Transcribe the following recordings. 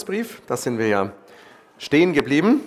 Jakobusbrief. Da sind wir ja stehen geblieben.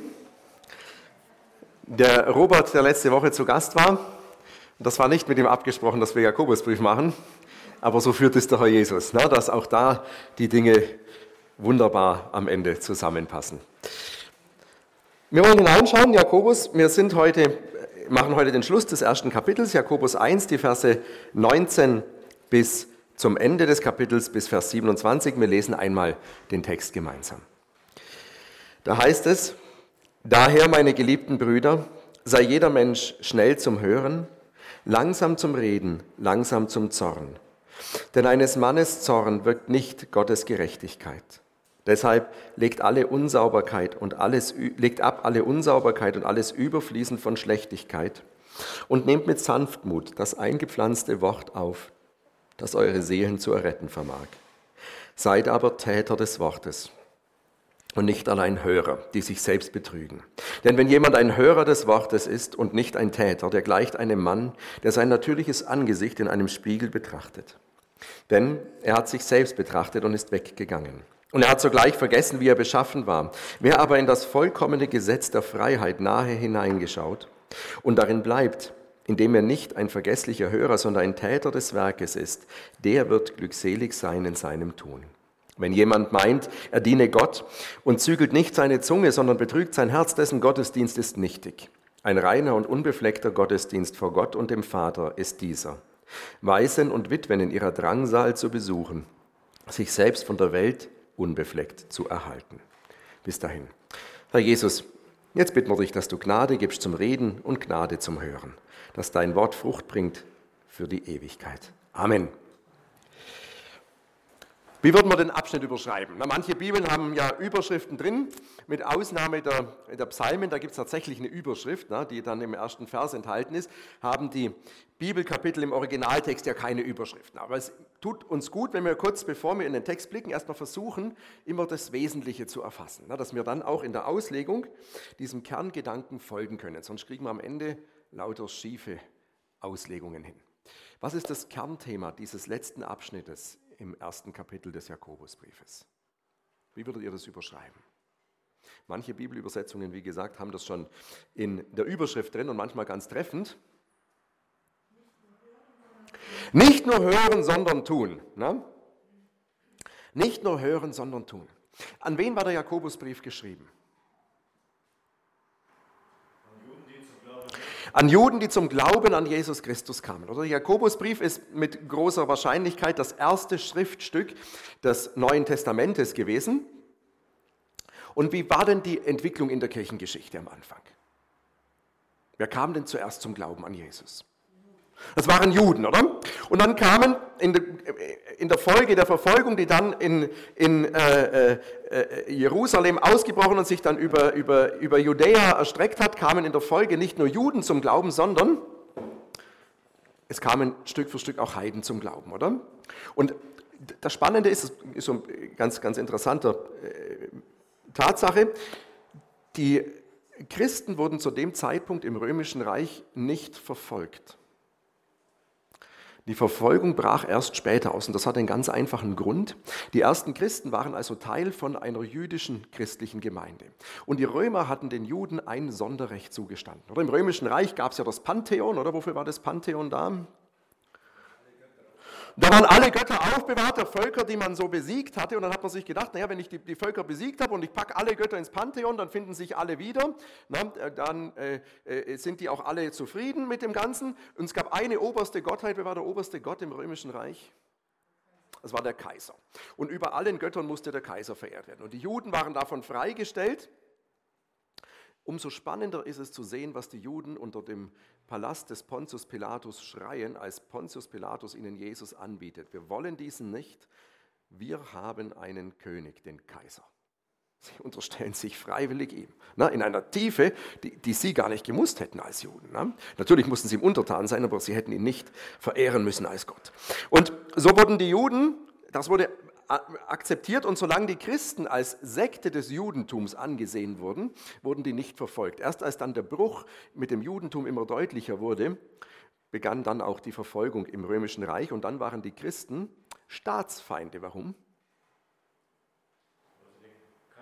Der Robert, der letzte Woche zu Gast war, das war nicht mit ihm abgesprochen, dass wir Jakobusbrief machen, aber so führt es der Herr Jesus, dass auch da die Dinge wunderbar am Ende zusammenpassen. Wir wollen hineinschauen, Jakobus, machen heute den Schluss des ersten Kapitels, Jakobus 1, die Verse 19 bis zum Ende des Kapitels, bis Vers 27. Wir lesen einmal den Text gemeinsam. Da heißt es: Daher, meine geliebten Brüder, sei jeder Mensch schnell zum Hören, langsam zum Reden, langsam zum Zorn. Denn eines Mannes Zorn wirkt nicht Gottes Gerechtigkeit. Deshalb legt ab alle Unsauberkeit und alles Überfließen von Schlechtigkeit und nehmt mit Sanftmut das eingepflanzte Wort auf, das eure Seelen zu erretten vermag. Seid aber Täter des Wortes und nicht allein Hörer, die sich selbst betrügen. Denn wenn jemand ein Hörer des Wortes ist und nicht ein Täter, der gleicht einem Mann, der sein natürliches Angesicht in einem Spiegel betrachtet. Denn er hat sich selbst betrachtet und ist weggegangen. Und er hat sogleich vergessen, wie er beschaffen war. Wer aber in das vollkommene Gesetz der Freiheit nahe hineingeschaut und darin bleibt, indem er nicht ein vergesslicher Hörer, sondern ein Täter des Werkes ist, der wird glückselig sein in seinem Tun. Wenn jemand meint, er diene Gott und zügelt nicht seine Zunge, sondern betrügt sein Herz, dessen Gottesdienst ist nichtig. Ein reiner und unbefleckter Gottesdienst vor Gott und dem Vater ist dieser: Waisen und Witwen in ihrer Drangsal zu besuchen, sich selbst von der Welt unbefleckt zu erhalten. Bis dahin. Herr Jesus, jetzt bitten wir dich, dass du Gnade gibst zum Reden und Gnade zum Hören, dass dein Wort Frucht bringt für die Ewigkeit. Amen. Wie würden wir den Abschnitt überschreiben? Manche Bibeln haben ja Überschriften drin, mit Ausnahme der Psalmen, da gibt es tatsächlich eine Überschrift, die dann im ersten Vers enthalten ist, haben die Bibelkapitel im Originaltext ja keine Überschriften. Aber es tut uns gut, wenn wir kurz, bevor wir in den Text blicken, erstmal versuchen, immer das Wesentliche zu erfassen, dass wir dann auch in der Auslegung diesem Kerngedanken folgen können. Sonst kriegen wir am Ende lauter schiefe Auslegungen hin. Was ist das Kernthema dieses letzten Abschnittes im ersten Kapitel des Jakobusbriefes? Wie würdet ihr das überschreiben? Manche Bibelübersetzungen, wie gesagt, haben das schon in der Überschrift drin und manchmal ganz treffend. Nicht nur hören, sondern tun. Ne? Nicht nur hören, sondern tun. An wen war der Jakobusbrief geschrieben? An Juden, die zum Glauben an Jesus Christus kamen. Der Jakobusbrief ist mit großer Wahrscheinlichkeit das erste Schriftstück des Neuen Testamentes gewesen. Und wie war denn die Entwicklung in der Kirchengeschichte am Anfang? Wer kam denn zuerst zum Glauben an Jesus? Das waren Juden, oder? Und dann kamen in der Folge der Verfolgung, die dann in Jerusalem ausgebrochen und sich dann über Judäa erstreckt hat, kamen in der Folge nicht nur Juden zum Glauben, sondern es kamen Stück für Stück auch Heiden zum Glauben, oder? Und das Spannende ist so eine ganz, ganz interessante Tatsache, die Christen wurden zu dem Zeitpunkt im Römischen Reich nicht verfolgt. Die Verfolgung brach erst später aus und das hat einen ganz einfachen Grund. Die ersten Christen waren also Teil von einer jüdischen christlichen Gemeinde. Und die Römer hatten den Juden ein Sonderrecht zugestanden. Oder im Römischen Reich gab es ja das Pantheon, oder wofür war das Pantheon da? Da waren alle Götter aufbewahrt der Völker, die man so besiegt hatte. Und dann hat man sich gedacht, naja, wenn ich die Völker besiegt habe und ich packe alle Götter ins Pantheon, dann finden sich alle wieder. Dann sind die auch alle zufrieden mit dem Ganzen. Und es gab eine oberste Gottheit. Wer war der oberste Gott im Römischen Reich? Das war der Kaiser. Und über allen Göttern musste der Kaiser verehrt werden. Und die Juden waren davon freigestellt. Umso spannender ist es zu sehen, was die Juden unter dem Palast des Pontius Pilatus schreien, als Pontius Pilatus ihnen Jesus anbietet. Wir wollen diesen nicht, wir haben einen König, den Kaiser. Sie unterstellen sich freiwillig ihm, in einer Tiefe, die sie gar nicht gemusst hätten als Juden. Natürlich mussten sie ihm untertan sein, aber sie hätten ihn nicht verehren müssen als Gott. Und so wurden die Juden, das wurde akzeptiert, und solange die Christen als Sekte des Judentums angesehen wurden, wurden die nicht verfolgt. Erst als dann der Bruch mit dem Judentum immer deutlicher wurde, begann dann auch die Verfolgung im Römischen Reich und dann waren die Christen Staatsfeinde. Warum?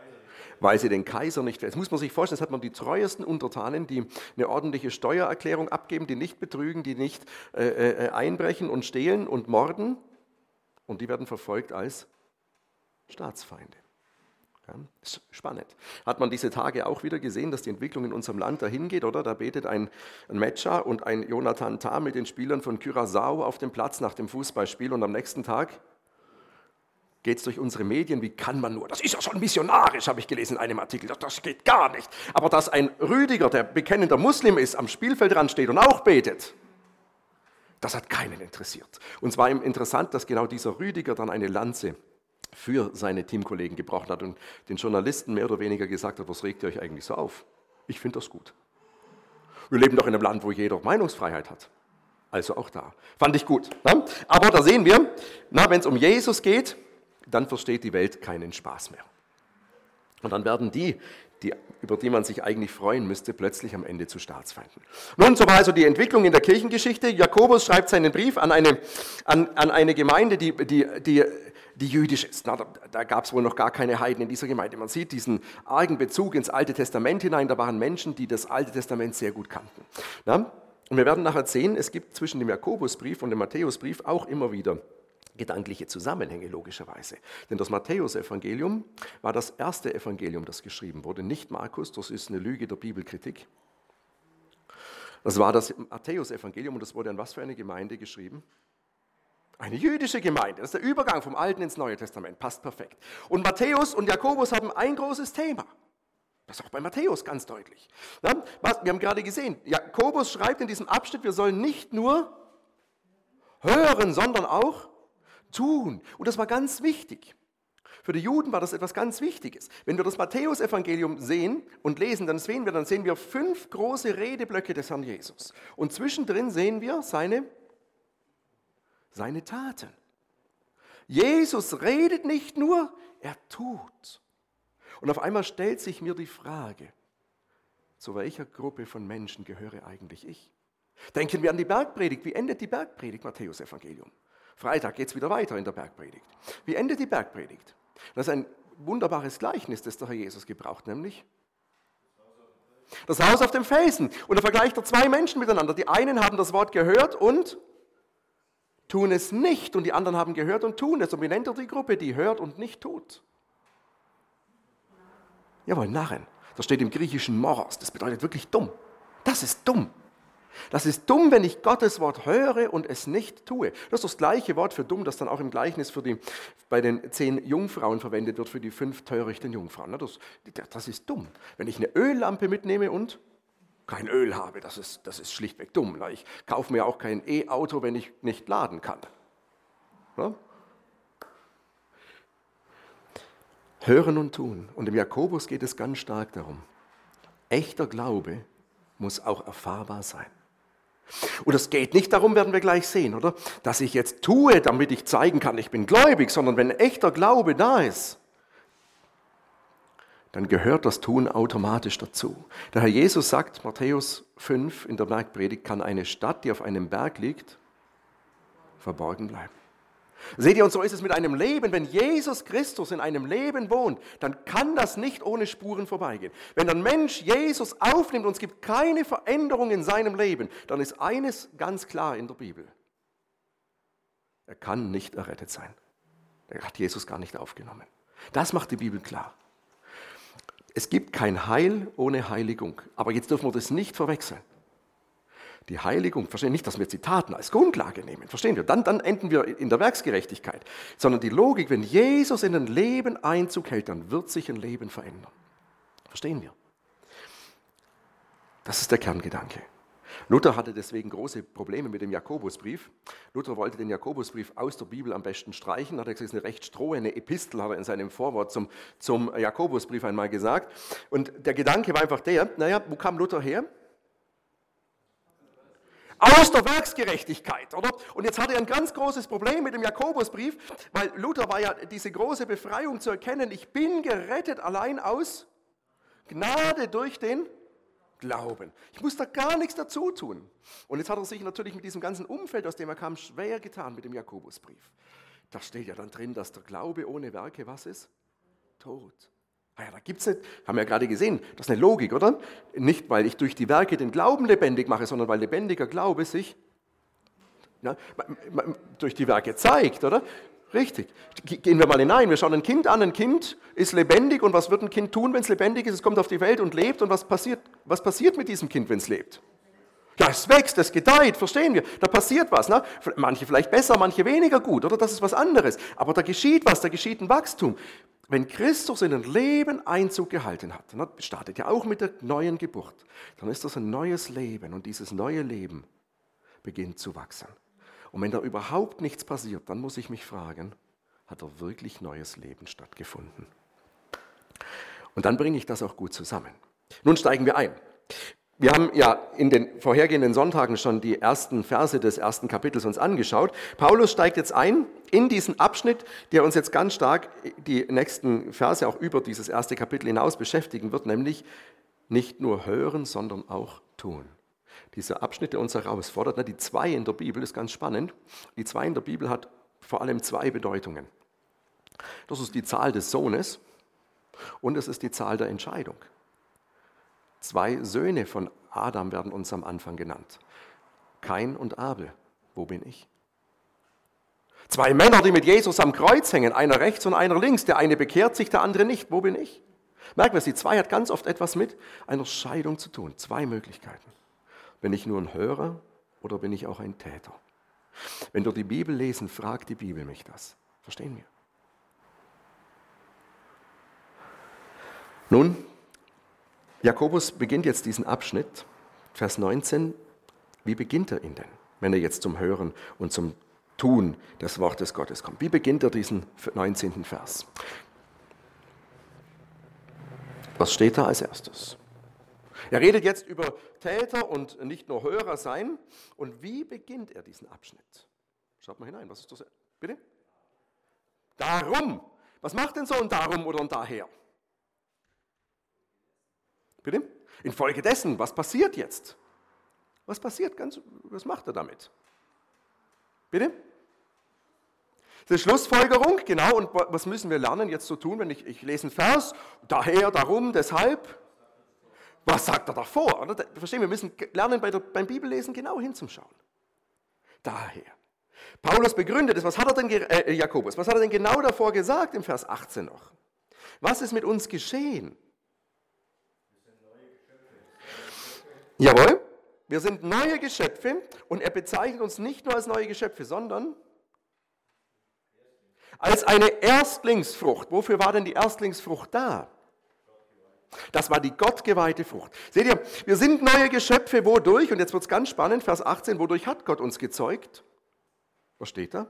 weil sie den Kaiser nicht... Jetzt muss man sich vorstellen, jetzt hat man die treuesten Untertanen, die eine ordentliche Steuererklärung abgeben, die nicht betrügen, die nicht einbrechen und stehlen und morden. Und die werden verfolgt als Staatsfeinde. Ja, ist spannend. Hat man diese Tage auch wieder gesehen, dass die Entwicklung in unserem Land dahin geht, oder? Da betet ein Metscher und ein Jonathan Tah mit den Spielern von Curaçao auf dem Platz nach dem Fußballspiel und am nächsten Tag geht es durch unsere Medien, wie kann man nur, das ist ja schon missionarisch, habe ich gelesen in einem Artikel, das geht gar nicht. Aber dass ein Rüdiger, der bekennender Muslim ist, am Spielfeldrand steht und auch betet, das hat keinen interessiert. Und es war ihm interessant, dass genau dieser Rüdiger dann eine Lanze für seine Teamkollegen gebrochen hat und den Journalisten mehr oder weniger gesagt hat, was regt ihr euch eigentlich so auf? Ich finde das gut. Wir leben doch in einem Land, wo jeder Meinungsfreiheit hat. Also auch da. Fand ich gut. Ne? Aber da sehen wir, wenn es um Jesus geht, dann versteht die Welt keinen Spaß mehr. Und dann werden die, über die man sich eigentlich freuen müsste, plötzlich am Ende zu Staatsfeinden. Nun, so war also die Entwicklung in der Kirchengeschichte. Jakobus schreibt seinen Brief an eine Gemeinde, die jüdisch ist. Da gab es wohl noch gar keine Heiden in dieser Gemeinde. Man sieht diesen argen Bezug ins Alte Testament hinein. Da waren Menschen, die das Alte Testament sehr gut kannten. Und wir werden nachher sehen, es gibt zwischen dem Jakobusbrief und dem Matthäusbrief auch immer wieder gedankliche Zusammenhänge, logischerweise. Denn das Matthäusevangelium war das erste Evangelium, das geschrieben wurde, nicht Markus, das ist eine Lüge der Bibelkritik. Das war das Matthäusevangelium und das wurde an was für eine Gemeinde geschrieben? Eine jüdische Gemeinde. Das ist der Übergang vom Alten ins Neue Testament, passt perfekt. Und Matthäus und Jakobus haben ein großes Thema. Das ist auch bei Matthäus ganz deutlich. Wir haben gerade gesehen, Jakobus schreibt in diesem Abschnitt, wir sollen nicht nur hören, sondern auch tun. Und das war ganz wichtig. Für die Juden war das etwas ganz Wichtiges. Wenn wir das Matthäusevangelium sehen und lesen, dann sehen wir 5 große Redeblöcke des Herrn Jesus. Und zwischendrin sehen wir seine Taten. Jesus redet nicht nur, er tut. Und auf einmal stellt sich mir die Frage, zu welcher Gruppe von Menschen gehöre eigentlich ich? Denken wir an die Bergpredigt. Wie endet die Bergpredigt, Matthäusevangelium? Freitag geht es wieder weiter in der Bergpredigt. Wie endet die Bergpredigt? Das ist ein wunderbares Gleichnis, das der Herr Jesus gebraucht, nämlich das Haus auf dem Felsen. Und da vergleicht er 2 Menschen miteinander. Die einen haben das Wort gehört und tun es nicht. Und die anderen haben gehört und tun es. Und wie nennt er die Gruppe, die hört und nicht tut? Jawohl, Narren. Das steht im Griechischen Moros. Das bedeutet wirklich dumm. Das ist dumm. Das ist dumm, wenn ich Gottes Wort höre und es nicht tue. Das ist das gleiche Wort für dumm, das dann auch im Gleichnis bei den 10 Jungfrauen verwendet wird für die 5 törichten Jungfrauen. Das ist dumm. Wenn ich eine Öllampe mitnehme und kein Öl habe, das ist schlichtweg dumm. Ich kaufe mir auch kein E-Auto, wenn ich nicht laden kann. Ja? Hören und tun. Und im Jakobus geht es ganz stark darum. Echter Glaube muss auch erfahrbar sein. Und es geht nicht darum, werden wir gleich sehen, oder? Dass ich jetzt tue, damit ich zeigen kann, ich bin gläubig, sondern wenn echter Glaube da ist, dann gehört das Tun automatisch dazu. Der Herr Jesus sagt, Matthäus 5 in der Bergpredigt, kann eine Stadt, die auf einem Berg liegt, verborgen bleiben. Seht ihr, und so ist es mit einem Leben. Wenn Jesus Christus in einem Leben wohnt, dann kann das nicht ohne Spuren vorbeigehen. Wenn ein Mensch Jesus aufnimmt und es gibt keine Veränderung in seinem Leben, dann ist eines ganz klar in der Bibel. Er kann nicht errettet sein. Er hat Jesus gar nicht aufgenommen. Das macht die Bibel klar. Es gibt kein Heil ohne Heiligung. Aber jetzt dürfen wir das nicht verwechseln. Die Heiligung, verstehen nicht, dass wir Zitaten als Grundlage nehmen, verstehen wir, dann enden wir in der Werksgerechtigkeit, sondern die Logik, wenn Jesus in ein Leben Einzug hält, dann wird sich ein Leben verändern. Verstehen wir? Das ist der Kerngedanke. Luther hatte deswegen große Probleme mit dem Jakobusbrief. Luther wollte den Jakobusbrief aus der Bibel am besten streichen, hat er gesagt, es ist eine recht strohene Epistel, hat er in seinem Vorwort zum Jakobusbrief einmal gesagt. Und der Gedanke war einfach der, wo kam Luther her? Aus der Werksgerechtigkeit, oder? Und jetzt hat er ein ganz großes Problem mit dem Jakobusbrief, weil Luther war ja diese große Befreiung zu erkennen, ich bin gerettet allein aus Gnade durch den Glauben. Ich muss da gar nichts dazu tun. Und jetzt hat er sich natürlich mit diesem ganzen Umfeld, aus dem er kam, schwer getan mit dem Jakobusbrief. Da steht ja dann drin, dass der Glaube ohne Werke was ist? Tot. Ah ja, da gibt es nicht, haben wir ja gerade gesehen, das ist eine Logik, oder? Nicht, weil ich durch die Werke den Glauben lebendig mache, sondern weil lebendiger Glaube sich durch die Werke zeigt, oder? Richtig. Gehen wir mal hinein. Wir schauen ein Kind an. Ein Kind ist lebendig. Und was wird ein Kind tun, wenn es lebendig ist? Es kommt auf die Welt und lebt. Und was passiert mit diesem Kind, wenn es lebt? Ja, es wächst, es gedeiht, verstehen wir. Da passiert was. Ne? Manche vielleicht besser, manche weniger gut, oder? Das ist was anderes. Aber da geschieht was, da geschieht ein Wachstum. Wenn Christus in ein Leben Einzug gehalten hat, ne, startet ja auch mit der neuen Geburt, dann ist das ein neues Leben. Und dieses neue Leben beginnt zu wachsen. Und wenn da überhaupt nichts passiert, dann muss ich mich fragen, hat da wirklich neues Leben stattgefunden? Und dann bringe ich das auch gut zusammen. Nun steigen wir ein. Wir haben ja in den vorhergehenden Sonntagen schon die ersten Verse des ersten Kapitels uns angeschaut. Paulus steigt jetzt ein in diesen Abschnitt, der uns jetzt ganz stark die nächsten Verse auch über dieses erste Kapitel hinaus beschäftigen wird, nämlich nicht nur hören, sondern auch tun. Dieser Abschnitt, der uns herausfordert, die 2 in der Bibel, ist ganz spannend. Die 2 in der Bibel hat vor allem 2 Bedeutungen. Das ist die Zahl des Sohnes und es ist die Zahl der Entscheidung. 2 Söhne von Adam werden uns am Anfang genannt. Kain und Abel. Wo bin ich? 2 Männer, die mit Jesus am Kreuz hängen, einer rechts und einer links. Der eine bekehrt sich, der andere nicht. Wo bin ich? Merken wir es, die 2 hat ganz oft etwas mit einer Scheidung zu tun. 2 Möglichkeiten. Bin ich nur ein Hörer oder bin ich auch ein Täter? Wenn wir die Bibel lesen, fragt die Bibel mich das. Verstehen wir? Nun, Jakobus beginnt jetzt diesen Abschnitt, Vers 19. Wie beginnt er ihn denn, wenn er jetzt zum Hören und zum Tun des Wortes Gottes kommt? Wie beginnt er diesen 19. Vers? Was steht da als erstes? Er redet jetzt über Täter und nicht nur Hörer sein. Und wie beginnt er diesen Abschnitt? Schaut mal hinein, was ist das? Bitte? Darum. Was macht denn so ein Darum oder ein Daher? Bitte? Infolgedessen, was passiert jetzt? Was passiert? Was macht er damit? Bitte? Das ist Schlussfolgerung, genau. Und was müssen wir lernen jetzt zu tun, wenn ich lese einen Vers? Daher, darum, deshalb. Was sagt er davor? Oder? Verstehen wir müssen lernen beim Bibellesen genau hinzuschauen. Daher. Paulus begründet es. Was hat er denn, Jakobus, was hat er denn genau davor gesagt im Vers 18 noch? Was ist mit uns geschehen? Jawohl, wir sind neue Geschöpfe und er bezeichnet uns nicht nur als neue Geschöpfe, sondern als eine Erstlingsfrucht. Wofür war denn die Erstlingsfrucht da? Das war die gottgeweihte Frucht. Seht ihr, wir sind neue Geschöpfe, wodurch, und jetzt wird es ganz spannend, Vers 18, wodurch hat Gott uns gezeugt? Was steht da?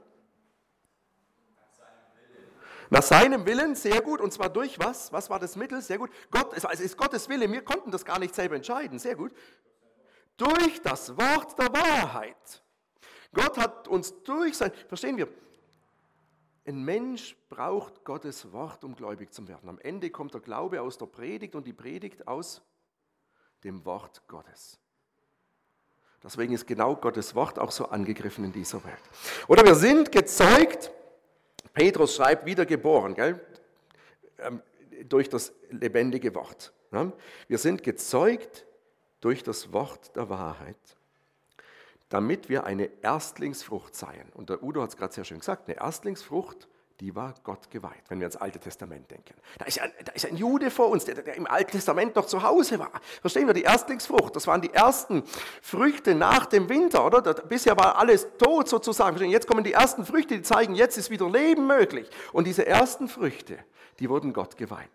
Nach seinem Willen, sehr gut, und zwar durch was? Was war das Mittel? Sehr gut. Es ist Gottes Wille, wir konnten das gar nicht selber entscheiden, sehr gut. Durch das Wort der Wahrheit. Gott hat uns durch sein, verstehen wir, ein Mensch braucht Gottes Wort, um gläubig zu werden. Am Ende kommt der Glaube aus der Predigt und die Predigt aus dem Wort Gottes. Deswegen ist genau Gottes Wort auch so angegriffen in dieser Welt. Oder wir sind gezeugt, Petrus schreibt, wiedergeboren, gell? Durch das lebendige Wort. Ja? Wir sind gezeugt durch das Wort der Wahrheit, damit wir eine Erstlingsfrucht seien. Und der Udo hat es gerade sehr schön gesagt, eine Erstlingsfrucht, die war Gott geweiht, wenn wir ans Alte Testament denken. Da ist ein Jude vor uns, der im Alten Testament noch zu Hause war. Verstehen wir, die Erstlingsfrucht, das waren die ersten Früchte nach dem Winter, oder? Bisher war alles tot sozusagen. Verstehen? Jetzt kommen die ersten Früchte, die zeigen, jetzt ist wieder Leben möglich. Und diese ersten Früchte, die wurden Gott geweiht.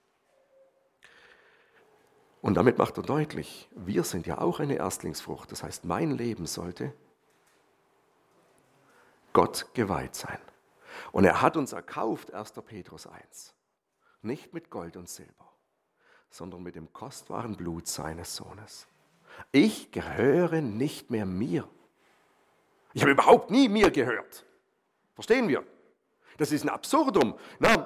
Und damit macht er deutlich, wir sind ja auch eine Erstlingsfrucht. Das heißt, mein Leben sollte Gott geweiht sein. Und er hat uns erkauft, 1. Petrus 1, nicht mit Gold und Silber, sondern mit dem kostbaren Blut seines Sohnes. Ich gehöre nicht mehr mir. Ich habe überhaupt nie mir gehört. Verstehen wir? Das ist ein Absurdum.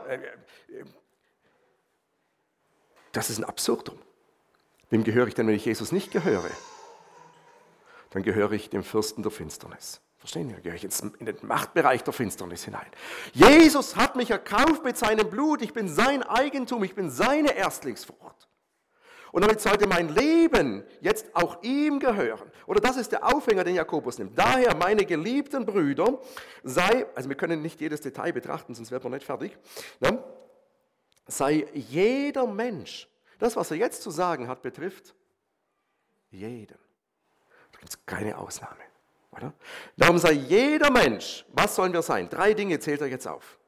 Das ist ein Absurdum. Wem gehöre ich denn, wenn ich Jesus nicht gehöre? Dann gehöre ich dem Fürsten der Finsternis. Verstehen wir? Gehe ich jetzt in den Machtbereich der Finsternis hinein. Jesus hat mich erkauft mit seinem Blut. Ich bin sein Eigentum. Ich bin seine Erstlingsfrucht. Und damit sollte mein Leben jetzt auch ihm gehören. Oder das ist der Aufhänger, den Jakobus nimmt. Daher, meine geliebten Brüder, also wir können nicht jedes Detail betrachten, sonst wird man nicht fertig, ne? Sei jeder Mensch, das, was er jetzt zu sagen hat, betrifft jeden. Da gibt es keine Ausnahme. Oder? Darum sei jeder Mensch, was sollen wir sein? 3 Dinge zählt er jetzt auf.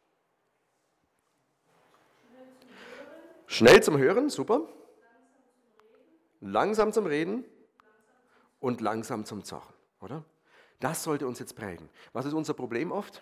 Schnell zum Hören, super. Langsam zum Reden und langsam zum Zorn, oder? Das sollte uns jetzt prägen. Was ist unser Problem oft?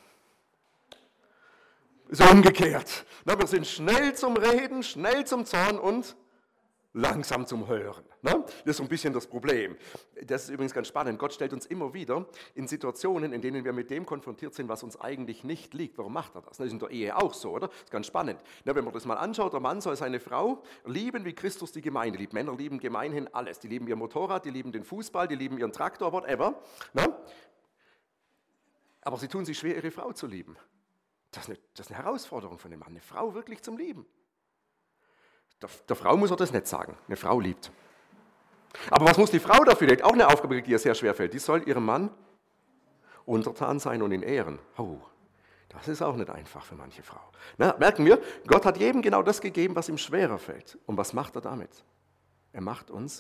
Ist umgekehrt. Na, wir sind schnell zum Reden, schnell zum Zorn und langsam zum Hören. Ne? Das ist so ein bisschen das Problem. Das ist übrigens ganz spannend. Gott stellt uns immer wieder in Situationen, in denen wir mit dem konfrontiert sind, was uns eigentlich nicht liegt. Warum macht er das? Das ist in der Ehe auch so, oder? Das ist ganz spannend. Na, wenn man das mal anschaut, der Mann soll seine Frau lieben, wie Christus die Gemeinde liebt. Männer lieben gemeinhin alles. Die lieben ihr Motorrad, die lieben den Fußball, die lieben ihren Traktor, whatever. Ne? Aber sie tun sich schwer, ihre Frau zu lieben. Das ist eine Herausforderung für einen Mann, eine Frau wirklich zum Lieben. Der Frau muss er das nicht sagen, eine Frau liebt. Aber was muss die Frau dafür? Die hat auch eine Aufgabe, die ihr sehr schwer fällt. Die soll ihrem Mann untertan sein und ihn ehren. Oh, das ist auch nicht einfach für manche Frau. Na, merken wir, Gott hat jedem genau das gegeben, was ihm schwerer fällt. Und was macht er damit? Er macht uns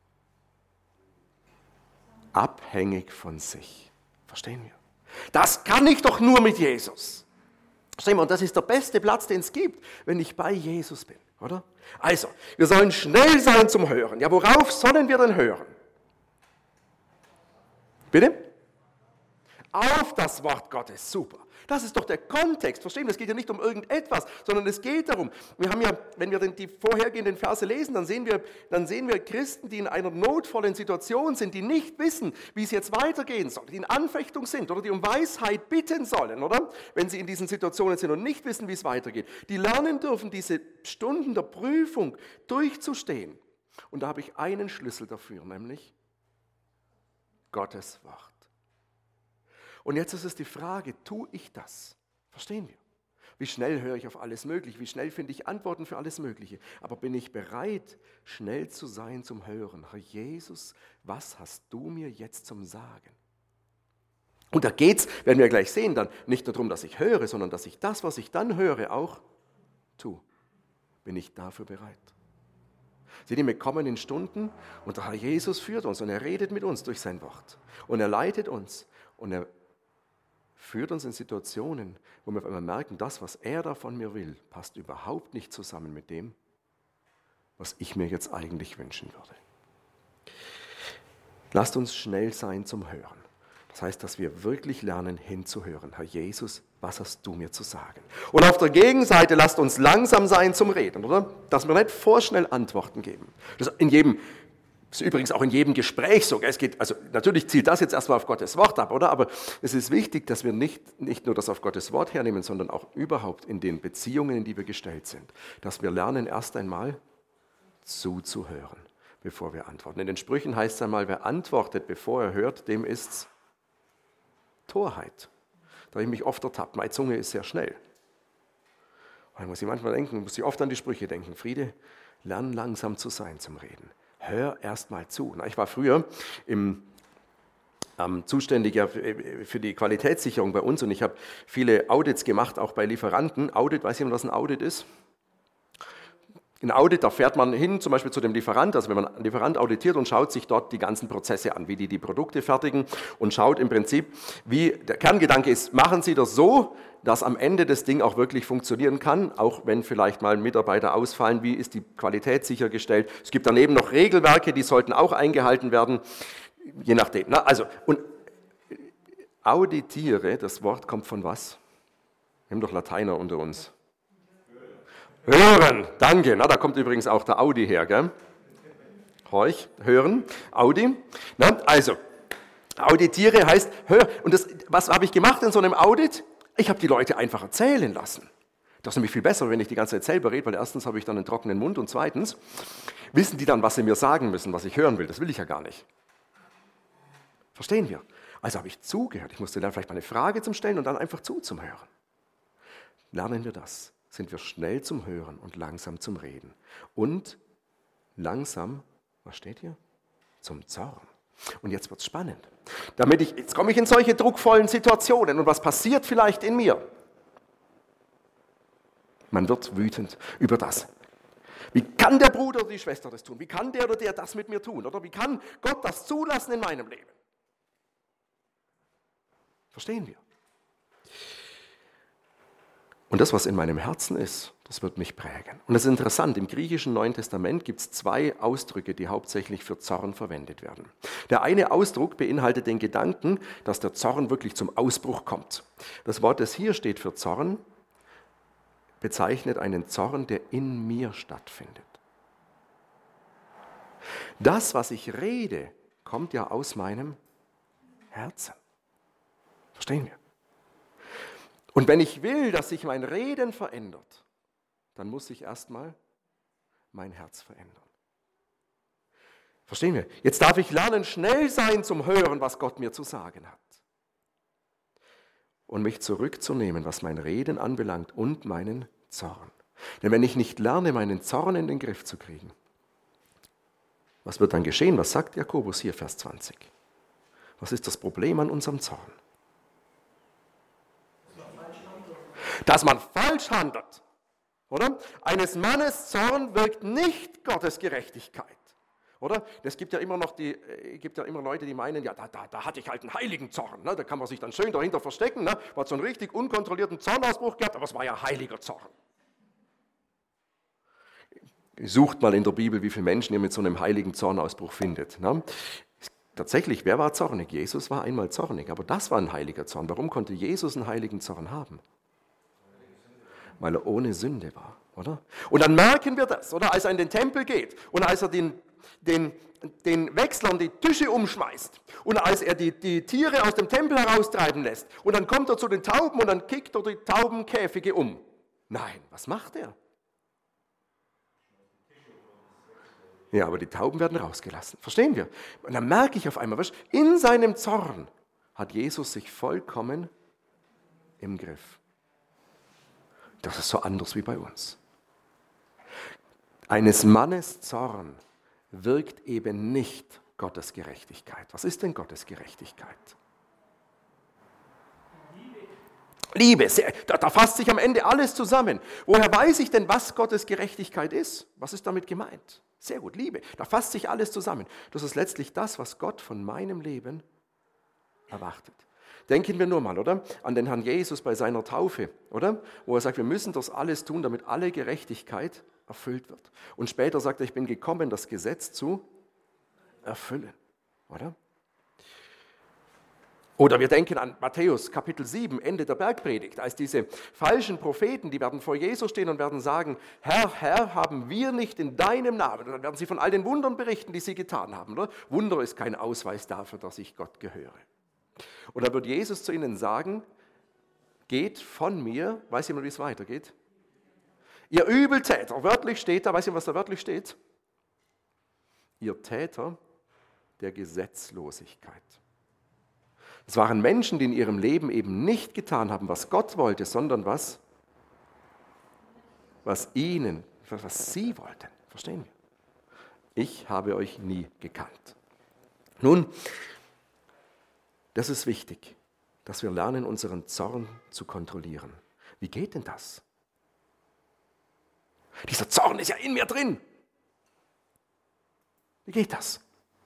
abhängig von sich. Verstehen wir? Das kann ich doch nur mit Jesus. Verstehen wir? Und das ist der beste Platz, den es gibt, wenn ich bei Jesus bin. Oder? Also, wir sollen schnell sein zum Hören. Ja, worauf sollen wir denn hören? Bitte? Auf das Wort Gottes, super. Das ist doch der Kontext, verstehen wir? Es geht ja nicht um irgendetwas, sondern es geht darum, wir haben ja, wenn wir die vorhergehenden Verse lesen, dann sehen wir Christen, die in einer notvollen Situation sind, die nicht wissen, wie es jetzt weitergehen soll, die in Anfechtung sind oder die um Weisheit bitten sollen, oder? Wenn sie in diesen Situationen sind und nicht wissen, wie es weitergeht. Die lernen dürfen, diese Stunden der Prüfung durchzustehen. Und da habe ich einen Schlüssel dafür, nämlich Gottes Wort. Und jetzt ist es die Frage, tue ich das? Verstehen wir? Wie schnell höre ich auf alles Mögliche? Wie schnell finde ich Antworten für alles Mögliche? Aber bin ich bereit, schnell zu sein zum Hören? Herr Jesus, was hast du mir jetzt zum Sagen? Und da geht es, werden wir gleich sehen, dann nicht nur darum, dass ich höre, sondern dass ich das, was ich dann höre, auch tue. Bin ich dafür bereit? Seht ihr, wir kommen in Stunden und der Herr Jesus führt uns und er redet mit uns durch sein Wort. Und er leitet uns und er führt uns in Situationen, wo wir auf einmal merken, das, was er da von mir will, passt überhaupt nicht zusammen mit dem, was ich mir jetzt eigentlich wünschen würde. Lasst uns schnell sein zum Hören. Das heißt, dass wir wirklich lernen, hinzuhören. Herr Jesus, was hast du mir zu sagen? Und auf der Gegenseite lasst uns langsam sein zum Reden, oder? Dass wir nicht vorschnell Antworten geben. Das ist übrigens auch in jedem Gespräch so. Es geht, also natürlich zielt das jetzt erstmal auf Gottes Wort ab, oder? Aber es ist wichtig, dass wir nicht nur das auf Gottes Wort hernehmen, sondern auch überhaupt in den Beziehungen, in die wir gestellt sind. Dass wir lernen, erst einmal zuzuhören, bevor wir antworten. In den Sprüchen heißt es einmal, wer antwortet, bevor er hört, dem ist's Torheit. Da habe ich mich oft ertappt. Meine Zunge ist sehr schnell. Und da muss ich manchmal denken, muss ich oft an die Sprüche denken. Friede, lern langsam zu sein zum Reden. Hör erst mal zu. Ich war früher Zuständiger für die Qualitätssicherung bei uns und ich habe viele Audits gemacht, auch bei Lieferanten. Audit, weiß jemand, was ein Audit ist? Ein Audit, da fährt man hin, zum Beispiel zu dem Lieferant, also wenn man einen Lieferant auditiert und schaut sich dort die ganzen Prozesse an, wie die Produkte fertigen und schaut im Prinzip, wie der Kerngedanke ist, machen Sie das so, dass am Ende das Ding auch wirklich funktionieren kann, auch wenn vielleicht mal Mitarbeiter ausfallen, wie ist die Qualität sichergestellt. Es gibt daneben noch Regelwerke, die sollten auch eingehalten werden, je nachdem. Also, und auditiere, das Wort kommt von was? Wir haben doch Lateiner unter uns. Hören, danke. Na, da kommt übrigens auch der Audi her, gell? Horch, hören, Audi. Na, also, auditiere heißt, hör. Und was habe ich gemacht in so einem Audit? Ich habe die Leute einfach erzählen lassen. Das ist nämlich viel besser, wenn ich die ganze Zeit selber rede, weil erstens habe ich dann einen trockenen Mund und zweitens wissen die dann, was sie mir sagen müssen, was ich hören will. Das will ich ja gar nicht. Verstehen wir? Also habe ich zugehört. Ich musste dann vielleicht mal eine Frage zum Stellen und dann einfach zum Hören. Lernen wir das. Sind wir schnell zum Hören und langsam zum Reden. Und langsam, was steht hier? Zum Zorn. Und jetzt wird es spannend. Jetzt komme ich in solche druckvollen Situationen und was passiert vielleicht in mir? Man wird wütend über das. Wie kann der Bruder oder die Schwester das tun? Wie kann der oder der das mit mir tun? Oder wie kann Gott das zulassen in meinem Leben? Verstehen wir? Und das, was in meinem Herzen ist, das wird mich prägen. Und das ist interessant, im griechischen Neuen Testament gibt es 2 Ausdrücke, die hauptsächlich für Zorn verwendet werden. Der eine Ausdruck beinhaltet den Gedanken, dass der Zorn wirklich zum Ausbruch kommt. Das Wort, das hier steht für Zorn, bezeichnet einen Zorn, der in mir stattfindet. Das, was ich rede, kommt ja aus meinem Herzen. Verstehen wir? Und wenn ich will, dass sich mein Reden verändert, dann muss ich erstmal mein Herz verändern. Verstehen wir? Jetzt darf ich lernen, schnell sein zum Hören, was Gott mir zu sagen hat. Und mich zurückzunehmen, was mein Reden anbelangt und meinen Zorn. Denn wenn ich nicht lerne, meinen Zorn in den Griff zu kriegen, was wird dann geschehen? Was sagt Jakobus hier, Vers 20? Was ist das Problem an unserem Zorn? Dass man falsch handelt. Oder? Eines Mannes Zorn wirkt nicht Gottes Gerechtigkeit. Oder? Es gibt ja immer Leute, die meinen, ja, da hatte ich halt einen heiligen Zorn. Ne? Da kann man sich dann schön dahinter verstecken. Ne? Man hat so einen richtig unkontrollierten Zornausbruch gehabt, aber es war ja heiliger Zorn. Sucht mal in der Bibel, wie viele Menschen ihr mit so einem heiligen Zornausbruch findet. Ne? Tatsächlich, wer war zornig? Jesus war einmal zornig, aber das war ein heiliger Zorn. Warum konnte Jesus einen heiligen Zorn haben? Weil er ohne Sünde war, oder? Und dann merken wir das, oder? Als er in den Tempel geht und als er den Wechslern die Tische umschmeißt und als er die Tiere aus dem Tempel heraustreiben lässt und dann kommt er zu den Tauben und dann kickt er die Taubenkäfige um. Nein, was macht er? Ja, aber die Tauben werden rausgelassen. Verstehen wir? Und dann merke ich auf einmal, in seinem Zorn hat Jesus sich vollkommen im Griff. Das ist so anders wie bei uns. Eines Mannes Zorn wirkt eben nicht Gottes Gerechtigkeit. Was ist denn Gottes Gerechtigkeit? Liebe. Da fasst sich am Ende alles zusammen. Woher weiß ich denn, was Gottes Gerechtigkeit ist? Was ist damit gemeint? Sehr gut, Liebe. Da fasst sich alles zusammen. Das ist letztlich das, was Gott von meinem Leben erwartet. Denken wir nur mal, oder? An den Herrn Jesus bei seiner Taufe, oder? Wo er sagt, wir müssen das alles tun, damit alle Gerechtigkeit erfüllt wird. Und später sagt er, ich bin gekommen, das Gesetz zu erfüllen, oder? Oder wir denken an Matthäus Kapitel 7, Ende der Bergpredigt, als diese falschen Propheten, die werden vor Jesus stehen und werden sagen, Herr, Herr, haben wir nicht in deinem Namen? Und dann werden sie von all den Wundern berichten, die sie getan haben, oder? Wunder ist kein Ausweis dafür, dass ich Gott gehöre. Und da wird Jesus zu ihnen sagen, geht von mir, weiß jemand, wie es weitergeht? Ihr Übeltäter, wörtlich steht da, weiß jemand, was da wörtlich steht? Ihr Täter der Gesetzlosigkeit. Es waren Menschen, die in ihrem Leben eben nicht getan haben, was Gott wollte, sondern was sie wollten. Verstehen wir? Ich habe euch nie gekannt. Nun, das ist wichtig, dass wir lernen, unseren Zorn zu kontrollieren. Wie geht denn das? Dieser Zorn ist ja in mir drin. Wie geht das?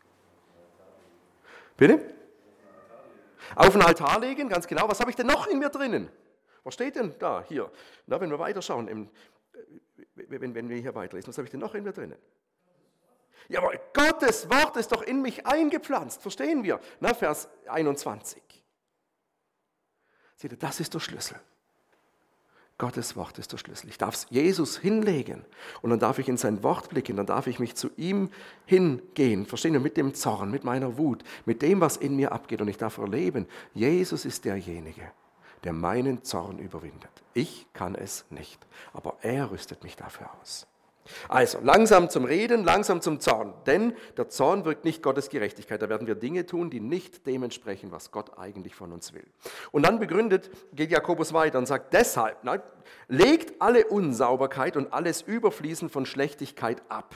Bitte? Auf den Altar legen, ganz genau. Was habe ich denn noch in mir drinnen? Was steht denn da, hier? Na, wenn wir weiterschauen, wenn wir hier weiterlesen, was habe ich denn noch in mir drinnen? Ja, aber Gottes Wort ist doch in mich eingepflanzt, verstehen wir? Na, Vers 21. Seht ihr, das ist der Schlüssel. Gottes Wort ist der Schlüssel. Ich darf es Jesus hinlegen und dann darf ich in sein Wort blicken, dann darf ich mich zu ihm hingehen, verstehen wir, mit dem Zorn, mit meiner Wut, mit dem, was in mir abgeht und ich darf erleben, Jesus ist derjenige, der meinen Zorn überwindet. Ich kann es nicht, aber er rüstet mich dafür aus. Also, langsam zum Reden, langsam zum Zorn. Denn der Zorn wirkt nicht Gottes Gerechtigkeit. Da werden wir Dinge tun, die nicht dem entsprechen, was Gott eigentlich von uns will. Und dann geht Jakobus weiter und sagt, deshalb, legt alle Unsauberkeit und alles Überfließen von Schlechtigkeit ab.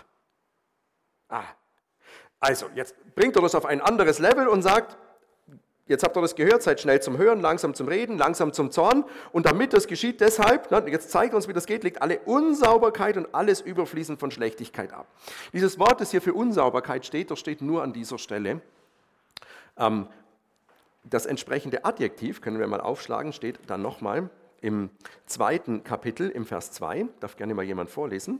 Also, jetzt bringt er das auf ein anderes Level und sagt, jetzt habt ihr das gehört, seid schnell zum Hören, langsam zum Reden, langsam zum Zorn. Und damit das geschieht, deshalb, jetzt zeigt uns, wie das geht, legt alle Unsauberkeit und alles Überfließen von Schlechtigkeit ab. Dieses Wort, das hier für Unsauberkeit steht, das steht nur an dieser Stelle. Das entsprechende Adjektiv, können wir mal aufschlagen, steht dann nochmal im 2. Kapitel, im Vers 2. Darf gerne mal jemand vorlesen.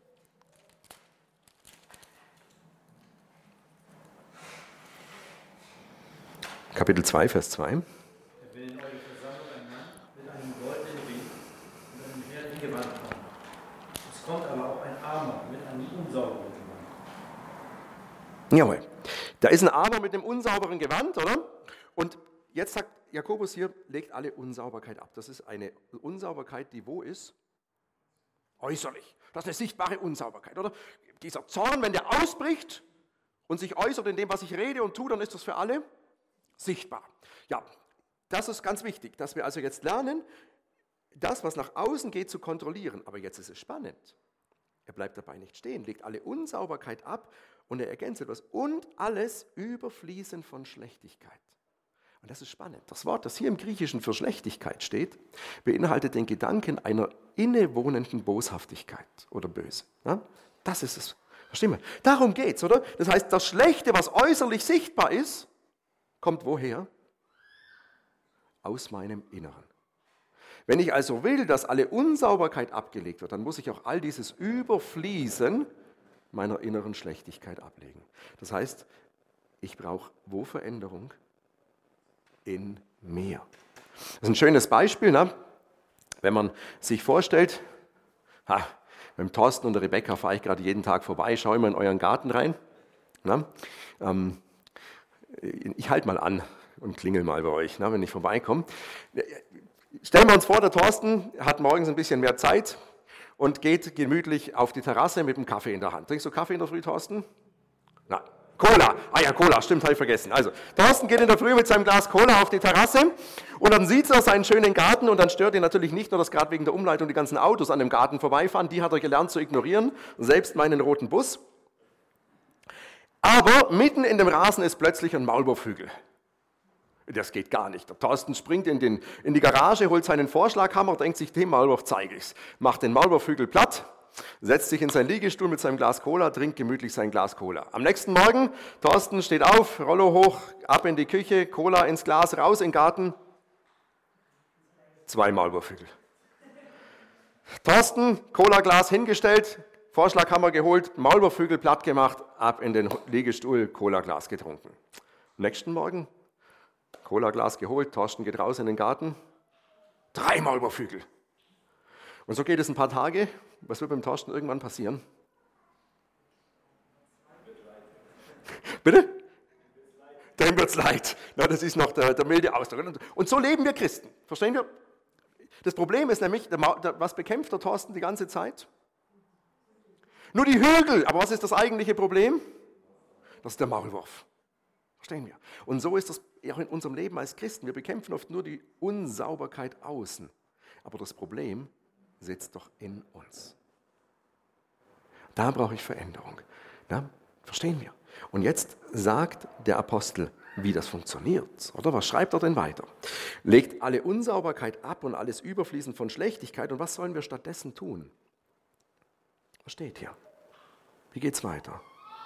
Kapitel 2, Vers 2. Er will in eure Versammlung ein Mann mit einem goldenen Ring und einem herrlichen Gewand kommen. Es kommt aber auch ein Armer mit einem unsauberen Gewand. Jawohl. Da ist ein Armer mit einem unsauberen Gewand, oder? Und jetzt sagt Jakobus hier, legt alle Unsauberkeit ab. Das ist eine Unsauberkeit, die wo ist? Äußerlich. Das ist eine sichtbare Unsauberkeit, oder? Dieser Zorn, wenn der ausbricht und sich äußert in dem, was ich rede und tue, dann ist das für alle sichtbar. Ja, das ist ganz wichtig, dass wir also jetzt lernen, das, was nach außen geht, zu kontrollieren. Aber jetzt ist es spannend. Er bleibt dabei nicht stehen, legt alle Unsauberkeit ab und er ergänzt etwas. Und alles Überfließen von Schlechtigkeit. Und das ist spannend. Das Wort, das hier im Griechischen für Schlechtigkeit steht, beinhaltet den Gedanken einer innewohnenden Boshaftigkeit oder Böse. Ja? Das ist es. Verstehen wir? Darum geht es, oder? Das heißt, das Schlechte, was äußerlich sichtbar ist, kommt woher? Aus meinem Inneren. Wenn ich also will, dass alle Unsauberkeit abgelegt wird, dann muss ich auch all dieses Überfließen meiner inneren Schlechtigkeit ablegen. Das heißt, ich brauche wo Veränderung? In mir. Das ist ein schönes Beispiel, ne? Wenn man sich vorstellt, mit dem Thorsten und der Rebecca fahre ich gerade jeden Tag vorbei, schaue immer in euren Garten rein. Ne? Ich halte mal an und klingel mal bei euch, wenn ich vorbeikomme. Stellen wir uns vor, der Thorsten hat morgens ein bisschen mehr Zeit und geht gemütlich auf die Terrasse mit dem Kaffee in der Hand. Trinkst du Kaffee in der Früh, Thorsten? Nein. Cola. Ja, Cola, stimmt, habe ich vergessen. Also, Thorsten geht in der Früh mit seinem Glas Cola auf die Terrasse und dann sieht er seinen schönen Garten und dann stört ihn natürlich nicht nur, dass gerade wegen der Umleitung die ganzen Autos an dem Garten vorbeifahren, die hat er gelernt zu ignorieren, selbst meinen roten Bus. Aber mitten in dem Rasen ist plötzlich ein Maulwurfhügel. Das geht gar nicht. Der Thorsten springt in die Garage, holt seinen Vorschlaghammer, denkt sich, dem Maulwurf zeige ich's. Macht den Maulwurfhügel platt, setzt sich in seinen Liegestuhl mit seinem Glas Cola, trinkt gemütlich sein Glas Cola. Am nächsten Morgen, Thorsten steht auf, Rollo hoch, ab in die Küche, Cola ins Glas, raus in den Garten. 2 Maulwurfhügel. Thorsten, Cola-Glas hingestellt, Vorschlaghammer geholt, Maulwurfhügel platt gemacht, ab in den Liegestuhl, Cola-Glas getrunken. Am nächsten Morgen, Cola-Glas geholt, Thorsten geht raus in den Garten, 3 Maulwurfhügel. Und so geht es ein paar Tage. Was wird beim Thorsten irgendwann passieren? Bitte? Dem wird's leid. Na, das ist noch der milde Ausdruck. Und so leben wir Christen. Verstehen wir? Das Problem ist nämlich, was bekämpft der Thorsten die ganze Zeit? Nur die Hügel. Aber was ist das eigentliche Problem? Das ist der Maulwurf. Verstehen wir? Und so ist das auch in unserem Leben als Christen. Wir bekämpfen oft nur die Unsauberkeit außen. Aber das Problem sitzt doch in uns. Da brauche ich Veränderung. Ja? Verstehen wir? Und jetzt sagt der Apostel, wie das funktioniert. Oder was schreibt er denn weiter? Legt alle Unsauberkeit ab und alles Überfließen von Schlechtigkeit. Und was sollen wir stattdessen tun? Was steht hier? Wie geht's weiter?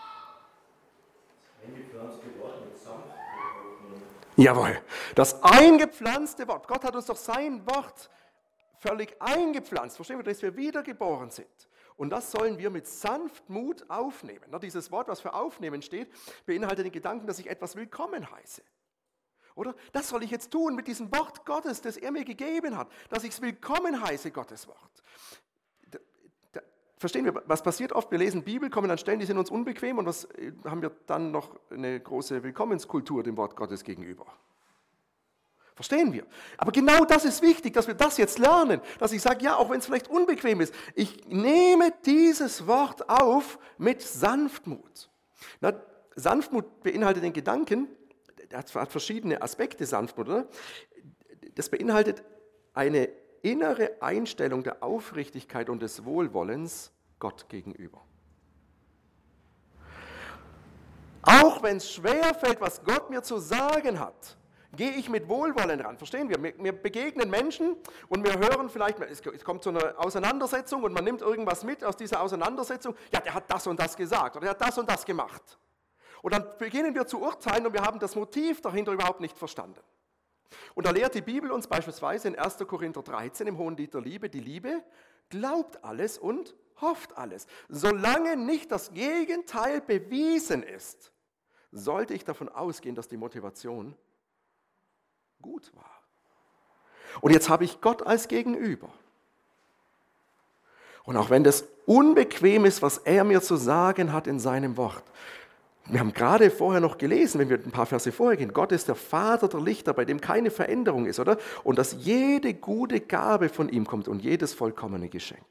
Jawohl, das eingepflanzte Wort. Gott hat uns doch sein Wort völlig eingepflanzt. Verstehen wir, dass wir wiedergeboren sind. Und das sollen wir mit Sanftmut aufnehmen. Dieses Wort, was für aufnehmen steht, beinhaltet den Gedanken, dass ich etwas willkommen heiße. Oder? Das soll ich jetzt tun mit diesem Wort Gottes, das er mir gegeben hat, dass ich es willkommen heiße, Gottes Wort. Verstehen wir, was passiert oft? Wir lesen Bibel, kommen an Stellen, die sind uns unbequem und was haben wir dann noch eine große Willkommenskultur dem Wort Gottes gegenüber? Verstehen wir? Aber genau das ist wichtig, dass wir das jetzt lernen, dass ich sage, ja, auch wenn es vielleicht unbequem ist, ich nehme dieses Wort auf mit Sanftmut. Na, Sanftmut beinhaltet den Gedanken, das hat verschiedene Aspekte, Sanftmut, oder? Das beinhaltet eine innere Einstellung der Aufrichtigkeit und des Wohlwollens Gott gegenüber. Auch wenn es schwerfällt, was Gott mir zu sagen hat, gehe ich mit Wohlwollen ran. Verstehen wir? Mir begegnen Menschen und wir hören vielleicht, es kommt zu einer Auseinandersetzung und man nimmt irgendwas mit aus dieser Auseinandersetzung. Ja, der hat das und das gesagt oder der hat das und das gemacht. Und dann beginnen wir zu urteilen und wir haben das Motiv dahinter überhaupt nicht verstanden. Und da lehrt die Bibel uns beispielsweise in 1. Korinther 13 im Hohenlied der Liebe, die Liebe glaubt alles und hofft alles. Solange nicht das Gegenteil bewiesen ist, sollte ich davon ausgehen, dass die Motivation gut war. Und jetzt habe ich Gott als Gegenüber. Und auch wenn das unbequem ist, was er mir zu sagen hat in seinem Wort. Wir haben gerade vorher noch gelesen, wenn wir ein paar Verse vorher gehen, Gott ist der Vater der Lichter, bei dem keine Veränderung ist, oder? Und dass jede gute Gabe von ihm kommt und jedes vollkommene Geschenk.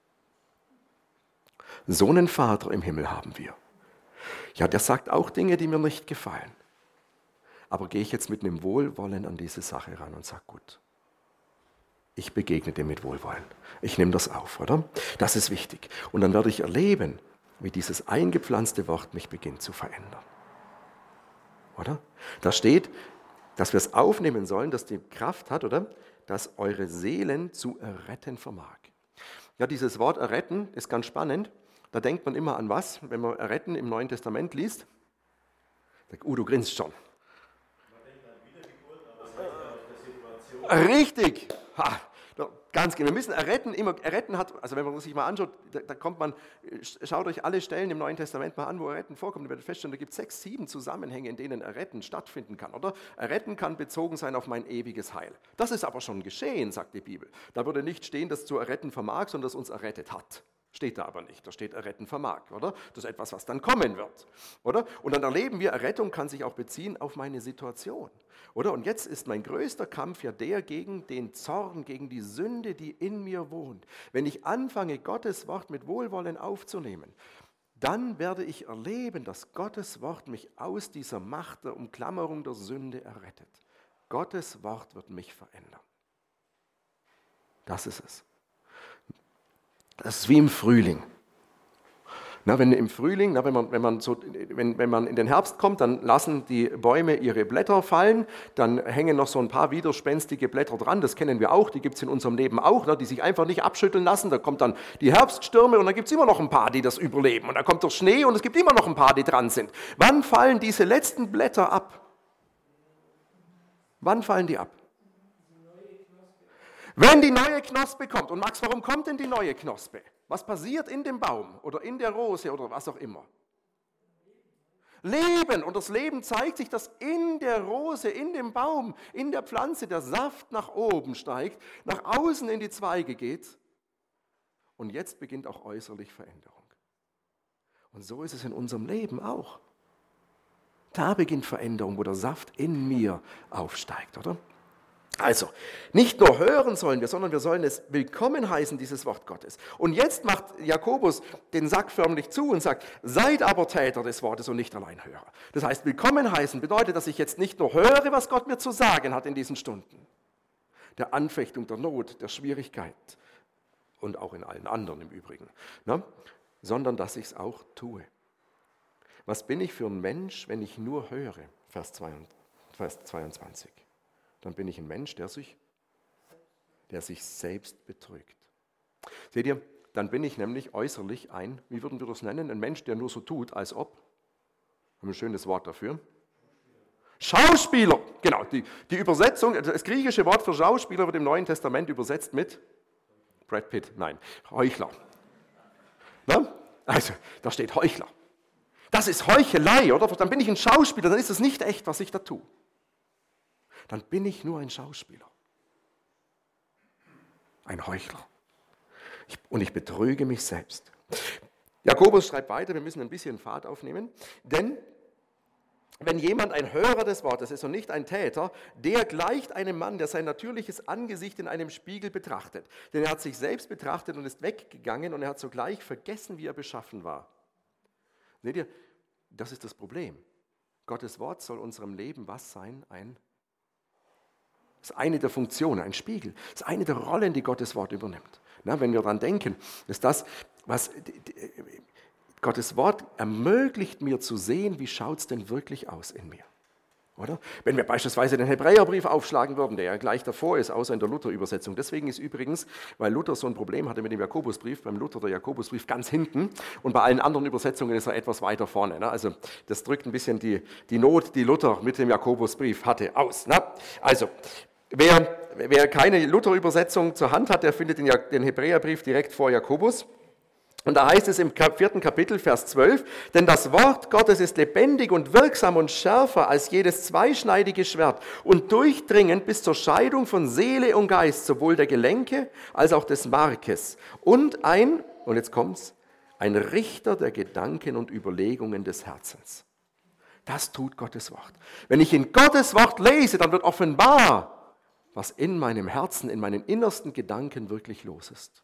So einen Vater im Himmel haben wir. Ja, der sagt auch Dinge, die mir nicht gefallen. Aber gehe ich jetzt mit einem Wohlwollen an diese Sache ran und sage, gut, ich begegne dem mit Wohlwollen. Ich nehme das auf, oder? Das ist wichtig. Und dann werde ich erleben, wie dieses eingepflanzte Wort mich beginnt zu verändern. Oder? Da steht, dass wir es aufnehmen sollen, dass die Kraft hat, oder? Dass eure Seelen zu erretten vermag. Ja, dieses Wort erretten ist ganz spannend. Da denkt man immer an was, wenn man erretten im Neuen Testament liest. Du grinst schon. Richtig. Ha, ganz genau. Wir müssen erretten, immer erretten hat, also wenn man sich mal anschaut, da kommt man, schaut euch alle Stellen im Neuen Testament mal an, wo erretten vorkommt, ihr werdet feststellen, da gibt es 6, 7 Zusammenhänge, in denen erretten stattfinden kann, oder? Erretten kann bezogen sein auf mein ewiges Heil. Das ist aber schon geschehen, sagt die Bibel. Da würde nicht stehen, dass zu erretten vermag, sondern dass uns errettet hat. Steht da aber nicht. Da steht erretten vermag, oder? Das ist etwas, was dann kommen wird, oder? Und dann erleben wir, Errettung kann sich auch beziehen auf meine Situation, oder? Und jetzt ist mein größter Kampf ja der gegen den Zorn, gegen die Sünde, die in mir wohnt. Wenn ich anfange, Gottes Wort mit Wohlwollen aufzunehmen, dann werde ich erleben, dass Gottes Wort mich aus dieser Macht der Umklammerung der Sünde errettet. Gottes Wort wird mich verändern. Das ist es. Das ist wie im Frühling. Na, wenn im Frühling, wenn man in den Herbst kommt, dann lassen die Bäume ihre Blätter fallen, dann hängen noch so ein paar widerspenstige Blätter dran, das kennen wir auch, die gibt es in unserem Leben auch, ne, die sich einfach nicht abschütteln lassen, da kommt dann die Herbststürme und dann gibt es immer noch ein paar, die das überleben und dann kommt der Schnee und es gibt immer noch ein paar, die dran sind. Wann fallen diese letzten Blätter ab? Wann fallen die ab? Wenn die neue Knospe kommt. Und Max, warum kommt denn die neue Knospe? Was passiert in dem Baum oder in der Rose oder was auch immer? Leben. Und das Leben zeigt sich, dass in der Rose, in dem Baum, in der Pflanze der Saft nach oben steigt, nach außen in die Zweige geht. Und jetzt beginnt auch äußerlich Veränderung. Und so ist es in unserem Leben auch. Da beginnt Veränderung, wo der Saft in mir aufsteigt, oder? Also, nicht nur hören sollen wir, sondern wir sollen es willkommen heißen, dieses Wort Gottes. Und jetzt macht Jakobus den Sack förmlich zu und sagt, seid aber Täter des Wortes und nicht allein Hörer. Das heißt, willkommen heißen bedeutet, dass ich jetzt nicht nur höre, was Gott mir zu sagen hat in diesen Stunden, der Anfechtung, der Not, der Schwierigkeit und auch in allen anderen im Übrigen, ne? Sondern dass ich es auch tue. Was bin ich für ein Mensch, wenn ich nur höre? Vers 22. Dann bin ich ein Mensch, der sich selbst betrügt. Seht ihr, dann bin ich nämlich äußerlich wie würden wir das nennen, ein Mensch, der nur so tut, als ob, haben wir ein schönes Wort dafür, Schauspieler, genau, die Übersetzung, das griechische Wort für Schauspieler wird im Neuen Testament übersetzt mit Brad Pitt, nein, Heuchler. Na? Also, da steht Heuchler. Das ist Heuchelei, oder? Dann bin ich ein Schauspieler, dann ist es nicht echt, was ich da tue. Dann bin ich nur ein Schauspieler, ein Heuchler. Und ich betrüge mich selbst. Jakobus schreibt weiter, wir müssen ein bisschen Fahrt aufnehmen, denn wenn jemand ein Hörer des Wortes ist und nicht ein Täter, der gleicht einem Mann, der sein natürliches Angesicht in einem Spiegel betrachtet. Denn er hat sich selbst betrachtet und ist weggegangen und er hat sogleich vergessen, wie er beschaffen war. Seht ihr, das ist das Problem. Gottes Wort soll unserem Leben was sein? Das ist eine der Funktionen, ein Spiegel. Das ist eine der Rollen, die Gottes Wort übernimmt. Na, wenn wir daran denken, ist das, was Gottes Wort ermöglicht mir zu sehen, wie schaut es denn wirklich aus in mir. Oder? Wenn wir beispielsweise den Hebräerbrief aufschlagen würden, der ja gleich davor ist, außer in der Luther-Übersetzung. Deswegen ist übrigens, weil Luther so ein Problem hatte mit dem Jakobusbrief, beim Luther der Jakobusbrief ganz hinten und bei allen anderen Übersetzungen ist er etwas weiter vorne. Ne? Also das drückt ein bisschen die Not, die Luther mit dem Jakobusbrief hatte, aus. Ne? Also, wer keine Luther-Übersetzung zur Hand hat, der findet den Hebräerbrief direkt vor Jakobus. Und da heißt es im 4. Kapitel, Vers 12, denn das Wort Gottes ist lebendig und wirksam und schärfer als jedes zweischneidige Schwert und durchdringend bis zur Scheidung von Seele und Geist, sowohl der Gelenke als auch des Markes. Und und jetzt kommt's, ein Richter der Gedanken und Überlegungen des Herzens. Das tut Gottes Wort. Wenn ich in Gottes Wort lese, dann wird offenbar, was in meinem Herzen, in meinen innersten Gedanken wirklich los ist.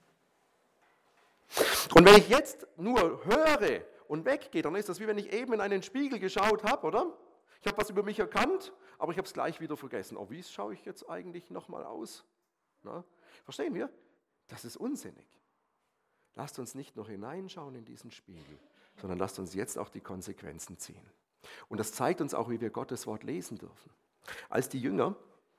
Und wenn ich jetzt nur höre und weggehe, dann ist das wie wenn ich eben in einen Spiegel geschaut habe, oder? Ich habe was über mich erkannt, aber ich habe es gleich wieder vergessen. Oh, wie schaue ich jetzt eigentlich nochmal aus? Na? Verstehen wir? Das ist unsinnig. Lasst uns nicht noch hineinschauen in diesen Spiegel, sondern lasst uns jetzt auch die Konsequenzen ziehen. Und das zeigt uns auch, wie wir Gottes Wort lesen dürfen. Als die Jünger,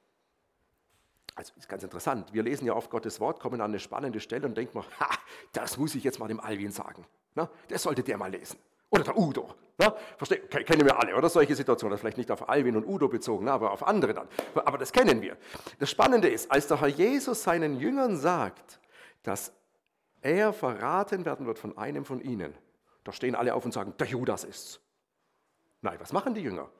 also ist ganz interessant, wir lesen ja oft Gottes Wort, kommen an eine spannende Stelle und denken, das muss ich jetzt mal dem Alvin sagen. Na, das sollte der mal lesen. Oder der Udo. Na, kennen wir alle, oder? Solche Situationen, das vielleicht nicht auf Alvin und Udo bezogen, aber auf andere dann. Aber das kennen wir. Das Spannende ist, als der Herr Jesus seinen Jüngern sagt, dass er verraten werden wird von einem von ihnen, da stehen alle auf und sagen, der Judas ist's. Nein, was machen die Jünger?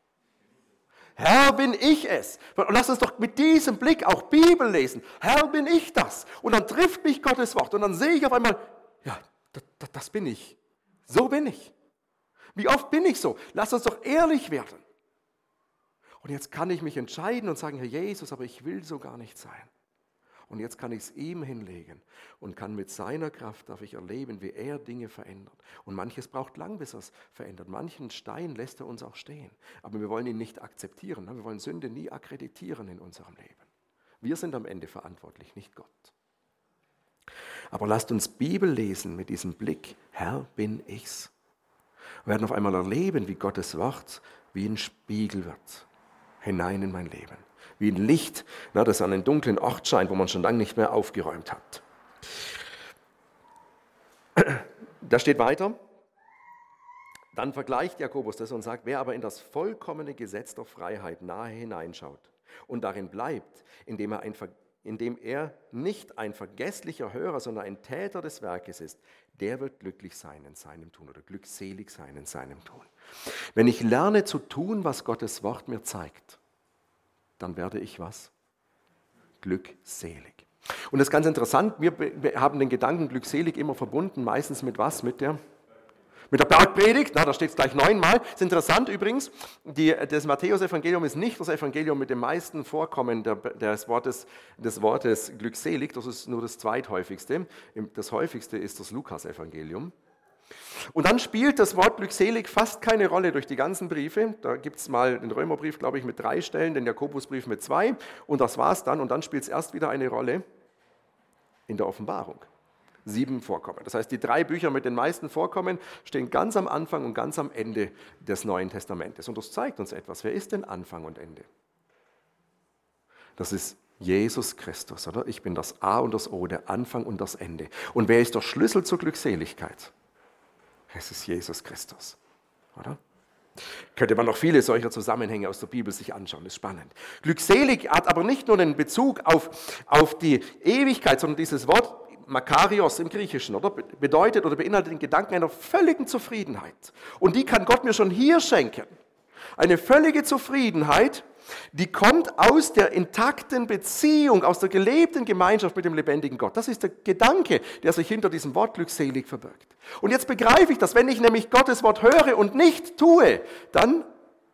Herr, bin ich es. Und lass uns doch mit diesem Blick auch Bibel lesen. Herr, bin ich das. Und dann trifft mich Gottes Wort und dann sehe ich auf einmal, ja, das bin ich. So bin ich. Wie oft bin ich so? Lass uns doch ehrlich werden. Und jetzt kann ich mich entscheiden und sagen, Herr Jesus, aber ich will so gar nicht sein. Und jetzt kann ich es ihm hinlegen und kann mit seiner Kraft, darf ich erleben, wie er Dinge verändert. Und manches braucht lang, bis er es verändert. Manchen Stein lässt er uns auch stehen. Aber wir wollen ihn nicht akzeptieren. Wir wollen Sünde nie akkreditieren in unserem Leben. Wir sind am Ende verantwortlich, nicht Gott. Aber lasst uns Bibel lesen mit diesem Blick, Herr, bin ich's. Wir werden auf einmal erleben, wie Gottes Wort wie ein Spiegel wird, hinein in mein Leben. Wie ein Licht, das an einen dunklen Ort scheint, wo man schon lange nicht mehr aufgeräumt hat. Da steht weiter, dann vergleicht Jakobus das und sagt, wer aber in das vollkommene Gesetz der Freiheit nahe hineinschaut und darin bleibt, indem er nicht ein vergesslicher Hörer, sondern ein Täter des Werkes ist, der wird glücklich sein in seinem Tun oder glückselig sein in seinem Tun. Wenn ich lerne zu tun, was Gottes Wort mir zeigt, dann werde ich was? Glückselig. Und das ist ganz interessant, wir haben den Gedanken glückselig immer verbunden, meistens mit was? Mit der Bergpredigt, da steht es gleich 9-mal. Das ist interessant übrigens, das Matthäus-Evangelium ist nicht das Evangelium mit dem meisten Vorkommen des Wortes glückselig, das ist nur das zweithäufigste. Das häufigste ist das Lukas-Evangelium. Und dann spielt das Wort glückselig fast keine Rolle durch die ganzen Briefe. Da gibt es mal den Römerbrief, glaube ich, mit 3 Stellen, den Jakobusbrief mit 2 und das war es dann. Und dann spielt es erst wieder eine Rolle in der Offenbarung. 7 Vorkommen. Das heißt, die 3 Bücher mit den meisten Vorkommen stehen ganz am Anfang und ganz am Ende des Neuen Testamentes. Und das zeigt uns etwas. Wer ist denn Anfang und Ende? Das ist Jesus Christus, oder? Ich bin das A und das O, der Anfang und das Ende. Und wer ist der Schlüssel zur Glückseligkeit? Es ist Jesus Christus, oder? Könnte man noch viele solcher Zusammenhänge aus der Bibel sich anschauen, das ist spannend. Glückselig hat aber nicht nur den Bezug auf die Ewigkeit, sondern dieses Wort Makarios im Griechischen, oder? Bedeutet oder beinhaltet den Gedanken einer völligen Zufriedenheit. Und die kann Gott mir schon hier schenken. Eine völlige Zufriedenheit, die kommt aus der intakten Beziehung, aus der gelebten Gemeinschaft mit dem lebendigen Gott. Das ist der Gedanke, der sich hinter diesem Wort glückselig verbirgt. Und jetzt begreife ich das, wenn ich nämlich Gottes Wort höre und nicht tue, dann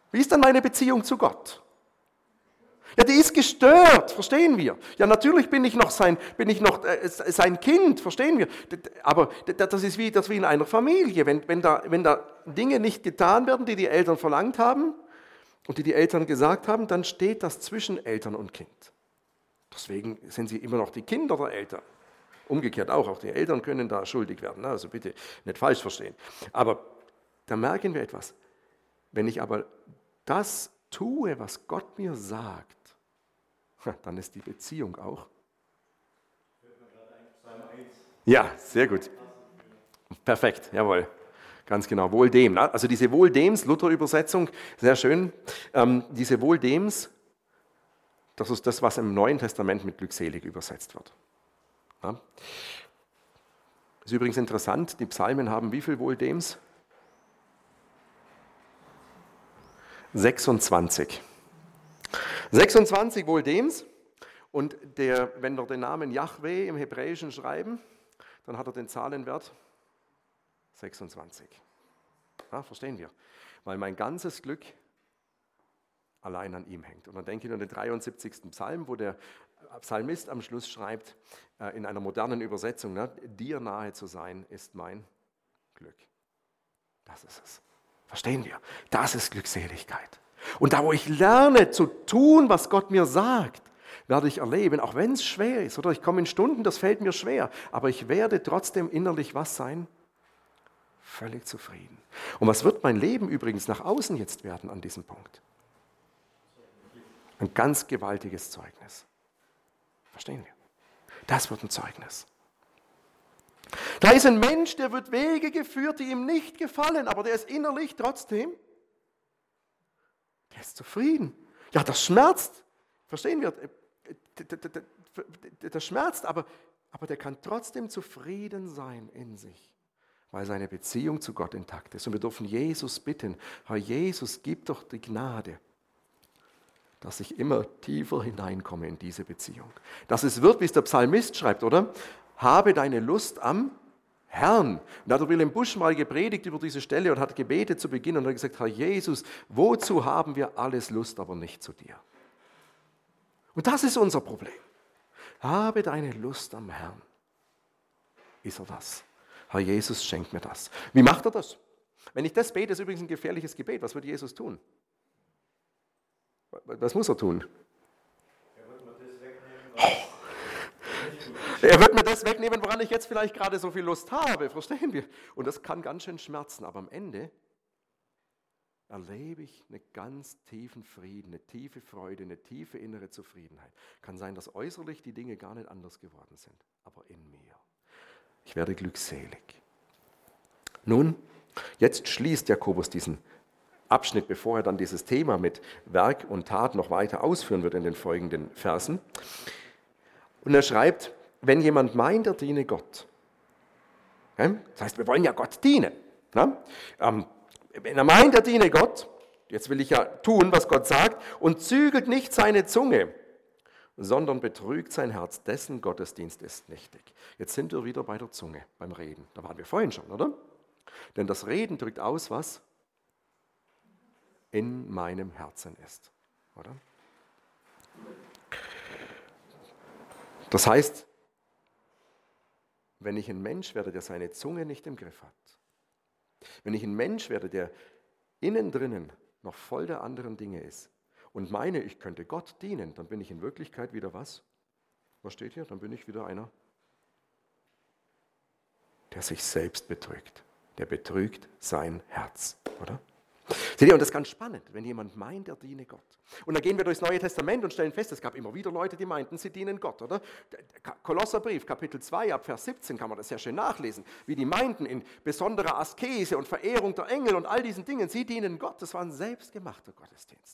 Wie ist dann meine Beziehung zu Gott? Ja, die ist gestört, verstehen wir. Ja, natürlich bin ich noch sein Kind, verstehen wir. Aber das ist wie in einer Familie. Wenn da Dinge nicht getan werden, die die Eltern verlangt haben und die Eltern gesagt haben, dann steht das zwischen Eltern und Kind. Deswegen sind sie immer noch die Kinder der Eltern. Umgekehrt auch die Eltern können da schuldig werden. Also bitte nicht falsch verstehen. Aber da merken wir etwas. Wenn ich aber das tue, was Gott mir sagt, dann ist die Beziehung auch. Ja, sehr gut. Perfekt, jawohl. Ganz genau, wohl dem. Also diese wohl dems, Luther-Übersetzung, sehr schön. Diese wohl dems, das ist das, was im Neuen Testament mit glückselig übersetzt wird. Ja. Ist übrigens interessant, die Psalmen haben wie viel wohl dems? 26. 26 wohl dems. Und wenn wir den Namen Jahwe im Hebräischen schreiben, dann hat er den Zahlenwert 26. Ja, verstehen wir? Weil mein ganzes Glück allein an ihm hängt. Und dann denke ich an den 73. Psalm, wo der Psalmist am Schluss schreibt, in einer modernen Übersetzung, dir nahe zu sein, ist mein Glück. Das ist es. Verstehen wir? Das ist Glückseligkeit. Und da, wo ich lerne zu tun, was Gott mir sagt, werde ich erleben, auch wenn es schwer ist, oder ich komme in Stunden, das fällt mir schwer, aber ich werde trotzdem innerlich was sein? Völlig zufrieden. Und was wird mein Leben übrigens nach außen jetzt werden an diesem Punkt? Ein ganz gewaltiges Zeugnis. Verstehen wir? Das wird ein Zeugnis. Da ist ein Mensch, der wird Wege geführt, die ihm nicht gefallen, aber der ist innerlich trotzdem, der ist zufrieden. Ja, das schmerzt. Verstehen wir? Das schmerzt, aber der kann trotzdem zufrieden sein in sich, weil seine Beziehung zu Gott intakt ist. Und wir dürfen Jesus bitten, Herr Jesus, gib doch die Gnade, dass ich immer tiefer hineinkomme in diese Beziehung. Dass es wird, wie es der Psalmist schreibt, oder? Habe deine Lust am Herrn. Und da hat Wilhelm Busch mal gepredigt über diese Stelle und hat gebetet zu Beginn und hat gesagt, Herr Jesus, wozu haben wir alles Lust, aber nicht zu dir? Und das ist unser Problem. Habe deine Lust am Herrn. Ist er das? Herr Jesus, schenk mir das. Wie macht er das? Wenn ich das bete, ist übrigens ein gefährliches Gebet. Was wird Jesus tun? Was muss er tun? Er wird mir das wegnehmen, woran ich jetzt vielleicht gerade so viel Lust habe. Verstehen wir? Und das kann ganz schön schmerzen. Aber am Ende erlebe ich einen ganz tiefen Frieden, eine tiefe Freude, eine tiefe innere Zufriedenheit. Kann sein, dass äußerlich die Dinge gar nicht anders geworden sind, aber in mir. Ich werde glückselig. Nun, jetzt schließt Jakobus diesen Abschnitt, bevor er dann dieses Thema mit Werk und Tat noch weiter ausführen wird in den folgenden Versen. Und er schreibt, wenn jemand meint, er diene Gott. Das heißt, wir wollen ja Gott dienen. Wenn er meint, er diene Gott, jetzt will ich ja tun, was Gott sagt, und zügelt nicht seine Zunge, sondern betrügt sein Herz, dessen Gottesdienst ist nichtig. Jetzt sind wir wieder bei der Zunge, beim Reden. Da waren wir vorhin schon, oder? Denn das Reden drückt aus, was in meinem Herzen ist, oder? Das heißt, wenn ich ein Mensch werde, der seine Zunge nicht im Griff hat, wenn ich ein Mensch werde, der innen drinnen noch voll der anderen Dinge ist und meine, ich könnte Gott dienen, dann bin ich in Wirklichkeit wieder was? Was steht hier? Dann bin ich wieder einer, der sich selbst betrügt. Der betrügt sein Herz, oder? Seht ihr, und das ist ganz spannend, wenn jemand meint, er diene Gott. Und dann gehen wir durchs Neue Testament und stellen fest, es gab immer wieder Leute, die meinten, sie dienen Gott, oder? Kolosserbrief, Kapitel 2, ab Vers 17 kann man das sehr schön nachlesen, wie die meinten, in besonderer Askese und Verehrung der Engel und all diesen Dingen, sie dienen Gott, das war ein selbstgemachter Gottesdienst.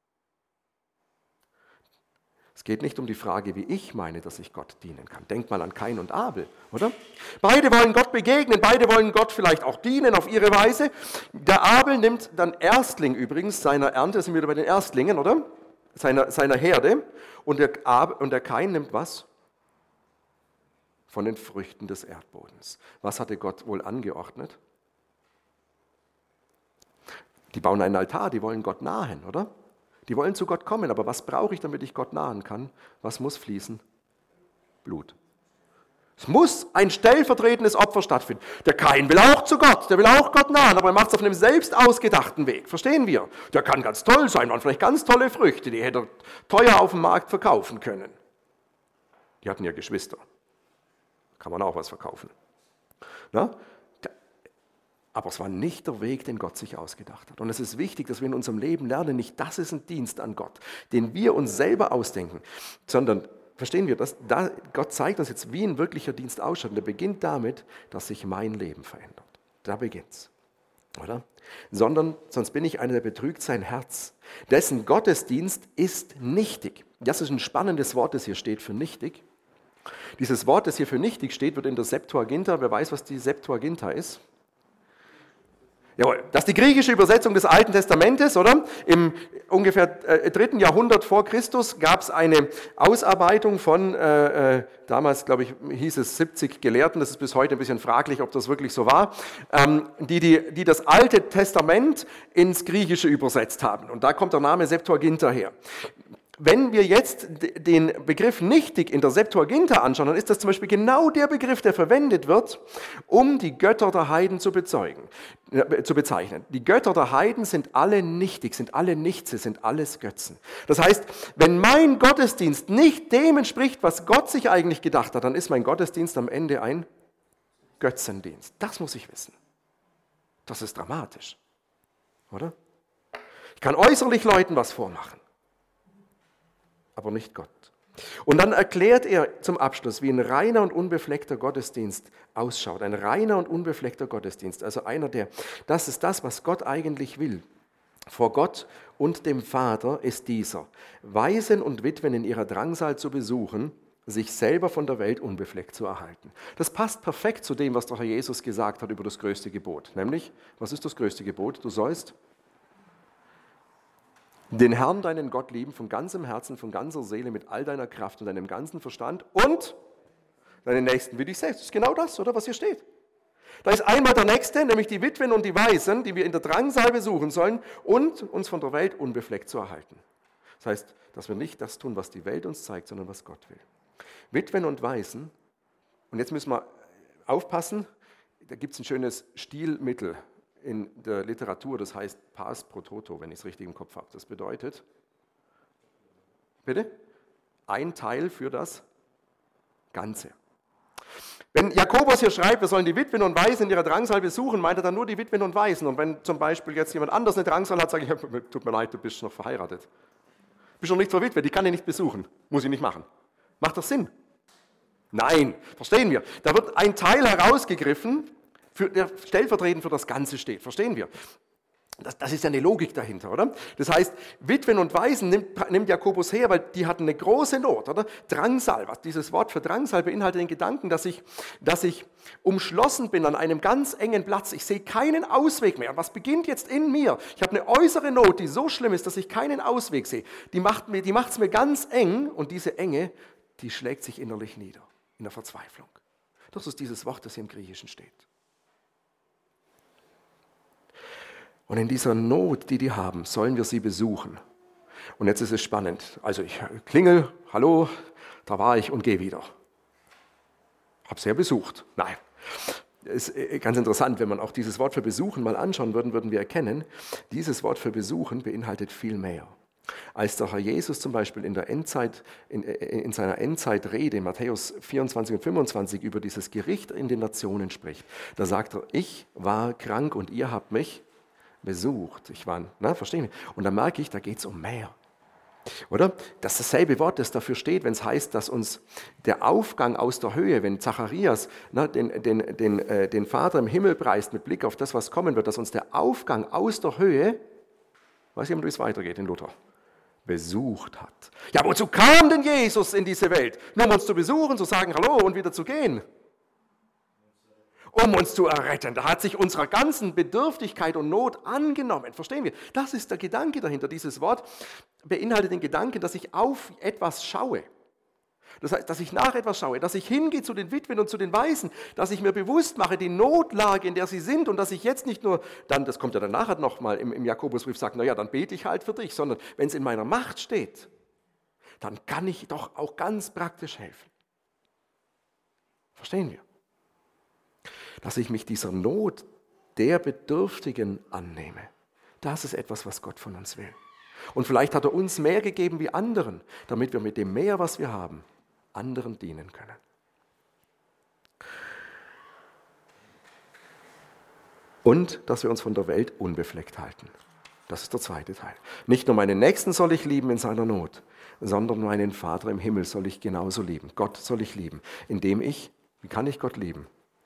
Es geht nicht um die Frage, wie ich meine, dass ich Gott dienen kann. Denk mal an Kain und Abel, oder? Beide wollen Gott begegnen, beide wollen Gott vielleicht auch dienen auf ihre Weise. Der Abel nimmt dann Erstling übrigens seiner Ernte, sind wir wieder bei den Erstlingen, oder? Seiner Herde. Und der Kain nimmt was? Von den Früchten des Erdbodens. Was hatte Gott wohl angeordnet? Die bauen einen Altar, die wollen Gott nahen, oder? Die wollen zu Gott kommen, aber was brauche ich, damit ich Gott nahen kann? Was muss fließen? Blut. Es muss ein stellvertretendes Opfer stattfinden. Der Kain will auch zu Gott, der will auch Gott nahen, aber er macht es auf einem selbst ausgedachten Weg. Verstehen wir? Der kann ganz toll sein, waren vielleicht ganz tolle Früchte, die hätte er teuer auf dem Markt verkaufen können. Die hatten ja Geschwister. Kann man auch was verkaufen. Na? Aber es war nicht der Weg, den Gott sich ausgedacht hat. Und es ist wichtig, dass wir in unserem Leben lernen, nicht das ist ein Dienst an Gott, den wir uns selber ausdenken, sondern verstehen wir, dass Gott zeigt uns jetzt, wie ein wirklicher Dienst ausschaut. Und der beginnt damit, dass sich mein Leben verändert. Da beginnt's, oder? Sonst bin ich einer, der betrügt sein Herz. Dessen Gottesdienst ist nichtig. Das ist ein spannendes Wort, das hier steht für nichtig. Dieses Wort, das hier für nichtig steht, wird in der Septuaginta, wer weiß, was die Septuaginta ist? Jawohl, das ist die griechische Übersetzung des Alten Testamentes, oder? Im ungefähr 3. Jahrhundert vor Christus gab es eine Ausarbeitung von, damals glaube ich hieß es 70 Gelehrten, das ist bis heute ein bisschen fraglich, ob das wirklich so war, die das Alte Testament ins Griechische übersetzt haben. Und da kommt der Name Septuaginta her. Wenn wir jetzt den Begriff nichtig in der Septuaginta anschauen, dann ist das zum Beispiel genau der Begriff, der verwendet wird, um die Götter der Heiden zu bezeichnen. Die Götter der Heiden sind alle nichtig, sind alle Nichtse, sind alles Götzen. Das heißt, wenn mein Gottesdienst nicht dem entspricht, was Gott sich eigentlich gedacht hat, dann ist mein Gottesdienst am Ende ein Götzendienst. Das muss ich wissen. Das ist dramatisch, oder? Ich kann äußerlich Leuten was vormachen, aber nicht Gott. Und dann erklärt er zum Abschluss, wie ein reiner und unbefleckter Gottesdienst ausschaut. Ein reiner und unbefleckter Gottesdienst, also das ist das, was Gott eigentlich will. Vor Gott und dem Vater ist dieser, Waisen und Witwen in ihrer Drangsal zu besuchen, sich selber von der Welt unbefleckt zu erhalten. Das passt perfekt zu dem, was der Herr Jesus gesagt hat über das größte Gebot. Nämlich, was ist das größte Gebot? Du sollst den Herrn, deinen Gott, lieben von ganzem Herzen, von ganzer Seele, mit all deiner Kraft und deinem ganzen Verstand und deinen Nächsten wie dich selbst. Das ist genau das, oder was hier steht. Da ist einmal der Nächste, nämlich die Witwen und die Waisen, die wir in der Drangsal besuchen sollen und uns von der Welt unbefleckt zu erhalten. Das heißt, dass wir nicht das tun, was die Welt uns zeigt, sondern was Gott will. Witwen und Waisen, und jetzt müssen wir aufpassen, da gibt es ein schönes Stilmittel in der Literatur, das heißt Pars pro toto, wenn ich es richtig im Kopf habe. Das bedeutet, bitte, ein Teil für das Ganze. Wenn Jakobus hier schreibt, wir sollen die Witwen und Waisen in ihrer Drangsal besuchen, meint er dann nur die Witwen und Waisen. Und wenn zum Beispiel jetzt jemand anders eine Drangsal hat, sage ich, tut mir leid, du bist noch verheiratet. Bist noch nicht verwitwet, die kann ich nicht besuchen. Muss ich nicht machen. Macht das Sinn? Nein, verstehen wir. Da wird ein Teil herausgegriffen, der stellvertretend für das Ganze steht. Verstehen wir? Das ist ja eine Logik dahinter, oder? Das heißt, Witwen und Waisen nimmt Jakobus her, weil die hatten eine große Not, oder? Drangsal, was dieses Wort für Drangsal beinhaltet den Gedanken, dass ich umschlossen bin an einem ganz engen Platz. Ich sehe keinen Ausweg mehr. Was beginnt jetzt in mir? Ich habe eine äußere Not, die so schlimm ist, dass ich keinen Ausweg sehe. Die macht es mir ganz eng und diese Enge, die schlägt sich innerlich nieder, in der Verzweiflung. Das ist dieses Wort, das hier im Griechischen steht. Und in dieser Not, die haben, sollen wir sie besuchen. Und jetzt ist es spannend. Also ich klingel, hallo, da war ich und gehe wieder. Habe sie ja besucht. Nein, es ist ganz interessant, wenn man auch dieses Wort für besuchen mal anschauen würde, würden wir erkennen, dieses Wort für besuchen beinhaltet viel mehr. Als der Herr Jesus zum Beispiel in seiner Endzeitrede in Matthäus 24 und 25 über dieses Gericht in den Nationen spricht, da sagt er, ich war krank und ihr habt mich besucht. Verstehen wir? Und da merke ich, da geht es um mehr. Oder? Das ist dasselbe Wort, das dafür steht, wenn es heißt, dass uns der Aufgang aus der Höhe, wenn Zacharias den Vater im Himmel preist mit Blick auf das, was kommen wird, dass uns der Aufgang aus der Höhe, weiß jemand, wie es weitergeht in Luther, besucht hat. Ja, wozu kam denn Jesus in diese Welt? Nur um uns zu besuchen, zu sagen Hallo und wieder zu gehen. Um uns zu erretten. Da hat sich unserer ganzen Bedürftigkeit und Not angenommen. Verstehen wir? Das ist der Gedanke dahinter. Dieses Wort beinhaltet den Gedanken, dass ich auf etwas schaue. Das heißt, dass ich nach etwas schaue, dass ich hingehe zu den Witwen und zu den Waisen, dass ich mir bewusst mache, die Notlage, in der sie sind und dass ich jetzt nicht nur, dann, das kommt ja dann nachher nochmal im Jakobusbrief, sage, naja, dann bete ich halt für dich, sondern wenn es in meiner Macht steht, dann kann ich doch auch ganz praktisch helfen. Verstehen wir? Dass ich mich dieser Not der Bedürftigen annehme, das ist etwas, was Gott von uns will. Und vielleicht hat er uns mehr gegeben wie anderen, damit wir mit dem mehr, was wir haben, anderen dienen können. Und dass wir uns von der Welt unbefleckt halten. Das ist der zweite Teil. Nicht nur meinen Nächsten soll ich lieben in seiner Not, sondern meinen Vater im Himmel soll ich genauso lieben. Gott soll ich lieben, indem ich, wie kann ich Gott lieben?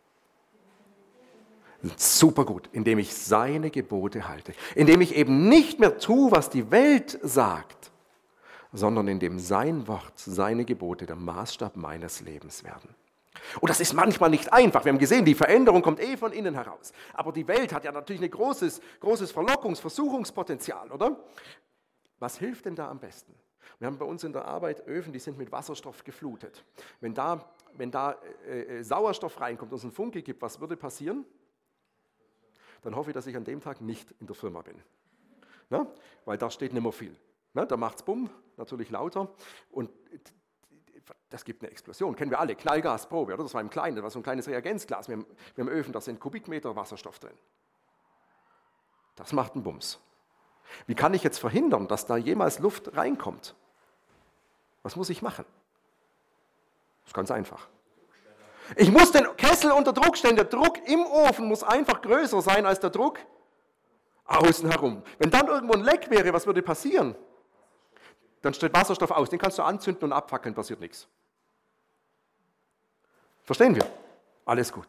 Super gut, indem ich seine Gebote halte, indem ich eben nicht mehr tue, was die Welt sagt, sondern indem sein Wort, seine Gebote der Maßstab meines Lebens werden. Und das ist manchmal nicht einfach. Wir haben gesehen, die Veränderung kommt von innen heraus. Aber die Welt hat ja natürlich ein großes Versuchungspotenzial, oder? Was hilft denn da am besten? Wir haben bei uns in der Arbeit Öfen, die sind mit Wasserstoff geflutet. Wenn da Sauerstoff reinkommt und es einen Funke gibt, was würde passieren? Dann hoffe ich, dass ich an dem Tag nicht in der Firma bin. Na? Weil da steht nicht mehr viel. Na? Da macht es bumm, natürlich lauter. Und das gibt eine Explosion. Kennen wir alle, Knallgasprobe, oder? Das war das war so ein kleines Reagenzglas. Wir haben Öfen, da sind Kubikmeter Wasserstoff drin. Das macht einen Bums. Wie kann ich jetzt verhindern, dass da jemals Luft reinkommt? Was muss ich machen? Das ist ganz einfach. Ich muss den Kessel unter Druck stellen. Der Druck im Ofen muss einfach größer sein als der Druck außen herum. Wenn dann irgendwo ein Leck wäre, was würde passieren? Dann steht Wasserstoff aus. Den kannst du anzünden und abfackeln, passiert nichts. Verstehen wir? Alles gut.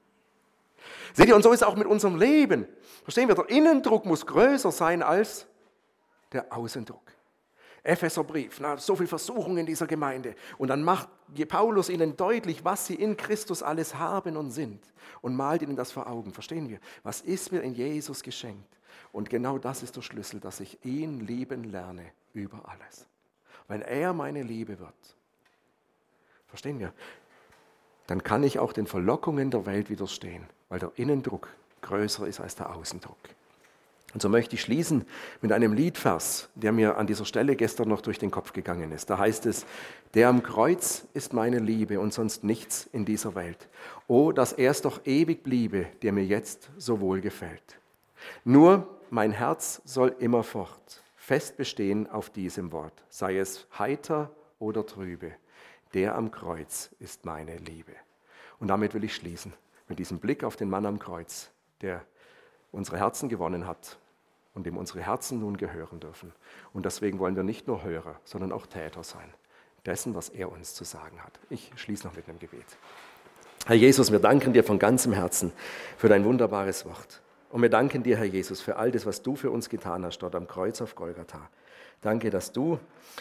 Seht ihr, und so ist es auch mit unserem Leben. Verstehen wir, der Innendruck muss größer sein als der Außendruck. Epheserbrief, so viel Versuchung in dieser Gemeinde. Und dann macht Paulus ihnen deutlich, was sie in Christus alles haben und sind. Und malt ihnen das vor Augen. Verstehen wir? Was ist mir in Jesus geschenkt? Und genau das ist der Schlüssel, dass ich ihn lieben lerne über alles. Wenn er meine Liebe wird, verstehen wir, dann kann ich auch den Verlockungen der Welt widerstehen, weil der Innendruck größer ist als der Außendruck. Und so möchte ich schließen mit einem Liedvers, der mir an dieser Stelle gestern noch durch den Kopf gegangen ist. Da heißt es, der am Kreuz ist meine Liebe und sonst nichts in dieser Welt. Oh, dass er es doch ewig bliebe, der mir jetzt so wohl gefällt. Nur mein Herz soll immerfort fest bestehen auf diesem Wort, sei es heiter oder trübe. Der am Kreuz ist meine Liebe. Und damit will ich schließen, mit diesem Blick auf den Mann am Kreuz, der unsere Herzen gewonnen hat und dem unsere Herzen nun gehören dürfen. Und deswegen wollen wir nicht nur Hörer, sondern auch Täter sein, dessen, was er uns zu sagen hat. Ich schließe noch mit einem Gebet. Herr Jesus, wir danken dir von ganzem Herzen für dein wunderbares Wort. Und wir danken dir, Herr Jesus, für all das, was du für uns getan hast, dort am Kreuz auf Golgatha. Danke, dass du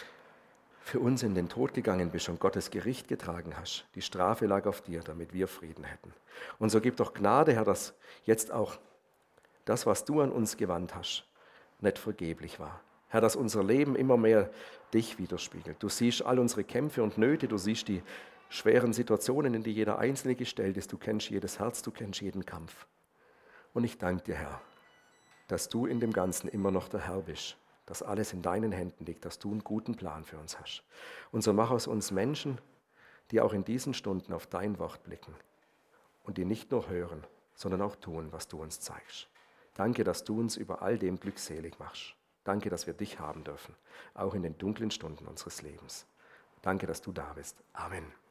für uns in den Tod gegangen bist und Gottes Gericht getragen hast. Die Strafe lag auf dir, damit wir Frieden hätten. Und so gib doch Gnade, Herr, dass jetzt auch das, was du an uns gewandt hast, nicht vergeblich war. Herr, dass unser Leben immer mehr dich widerspiegelt. Du siehst all unsere Kämpfe und Nöte, du siehst die schweren Situationen, in die jeder Einzelne gestellt ist. Du kennst jedes Herz, du kennst jeden Kampf. Und ich danke dir, Herr, dass du in dem Ganzen immer noch der Herr bist, dass alles in deinen Händen liegt, dass du einen guten Plan für uns hast. Und so mach aus uns Menschen, die auch in diesen Stunden auf dein Wort blicken und die nicht nur hören, sondern auch tun, was du uns zeigst. Danke, dass du uns über all dem glückselig machst. Danke, dass wir dich haben dürfen, auch in den dunklen Stunden unseres Lebens. Danke, dass du da bist. Amen.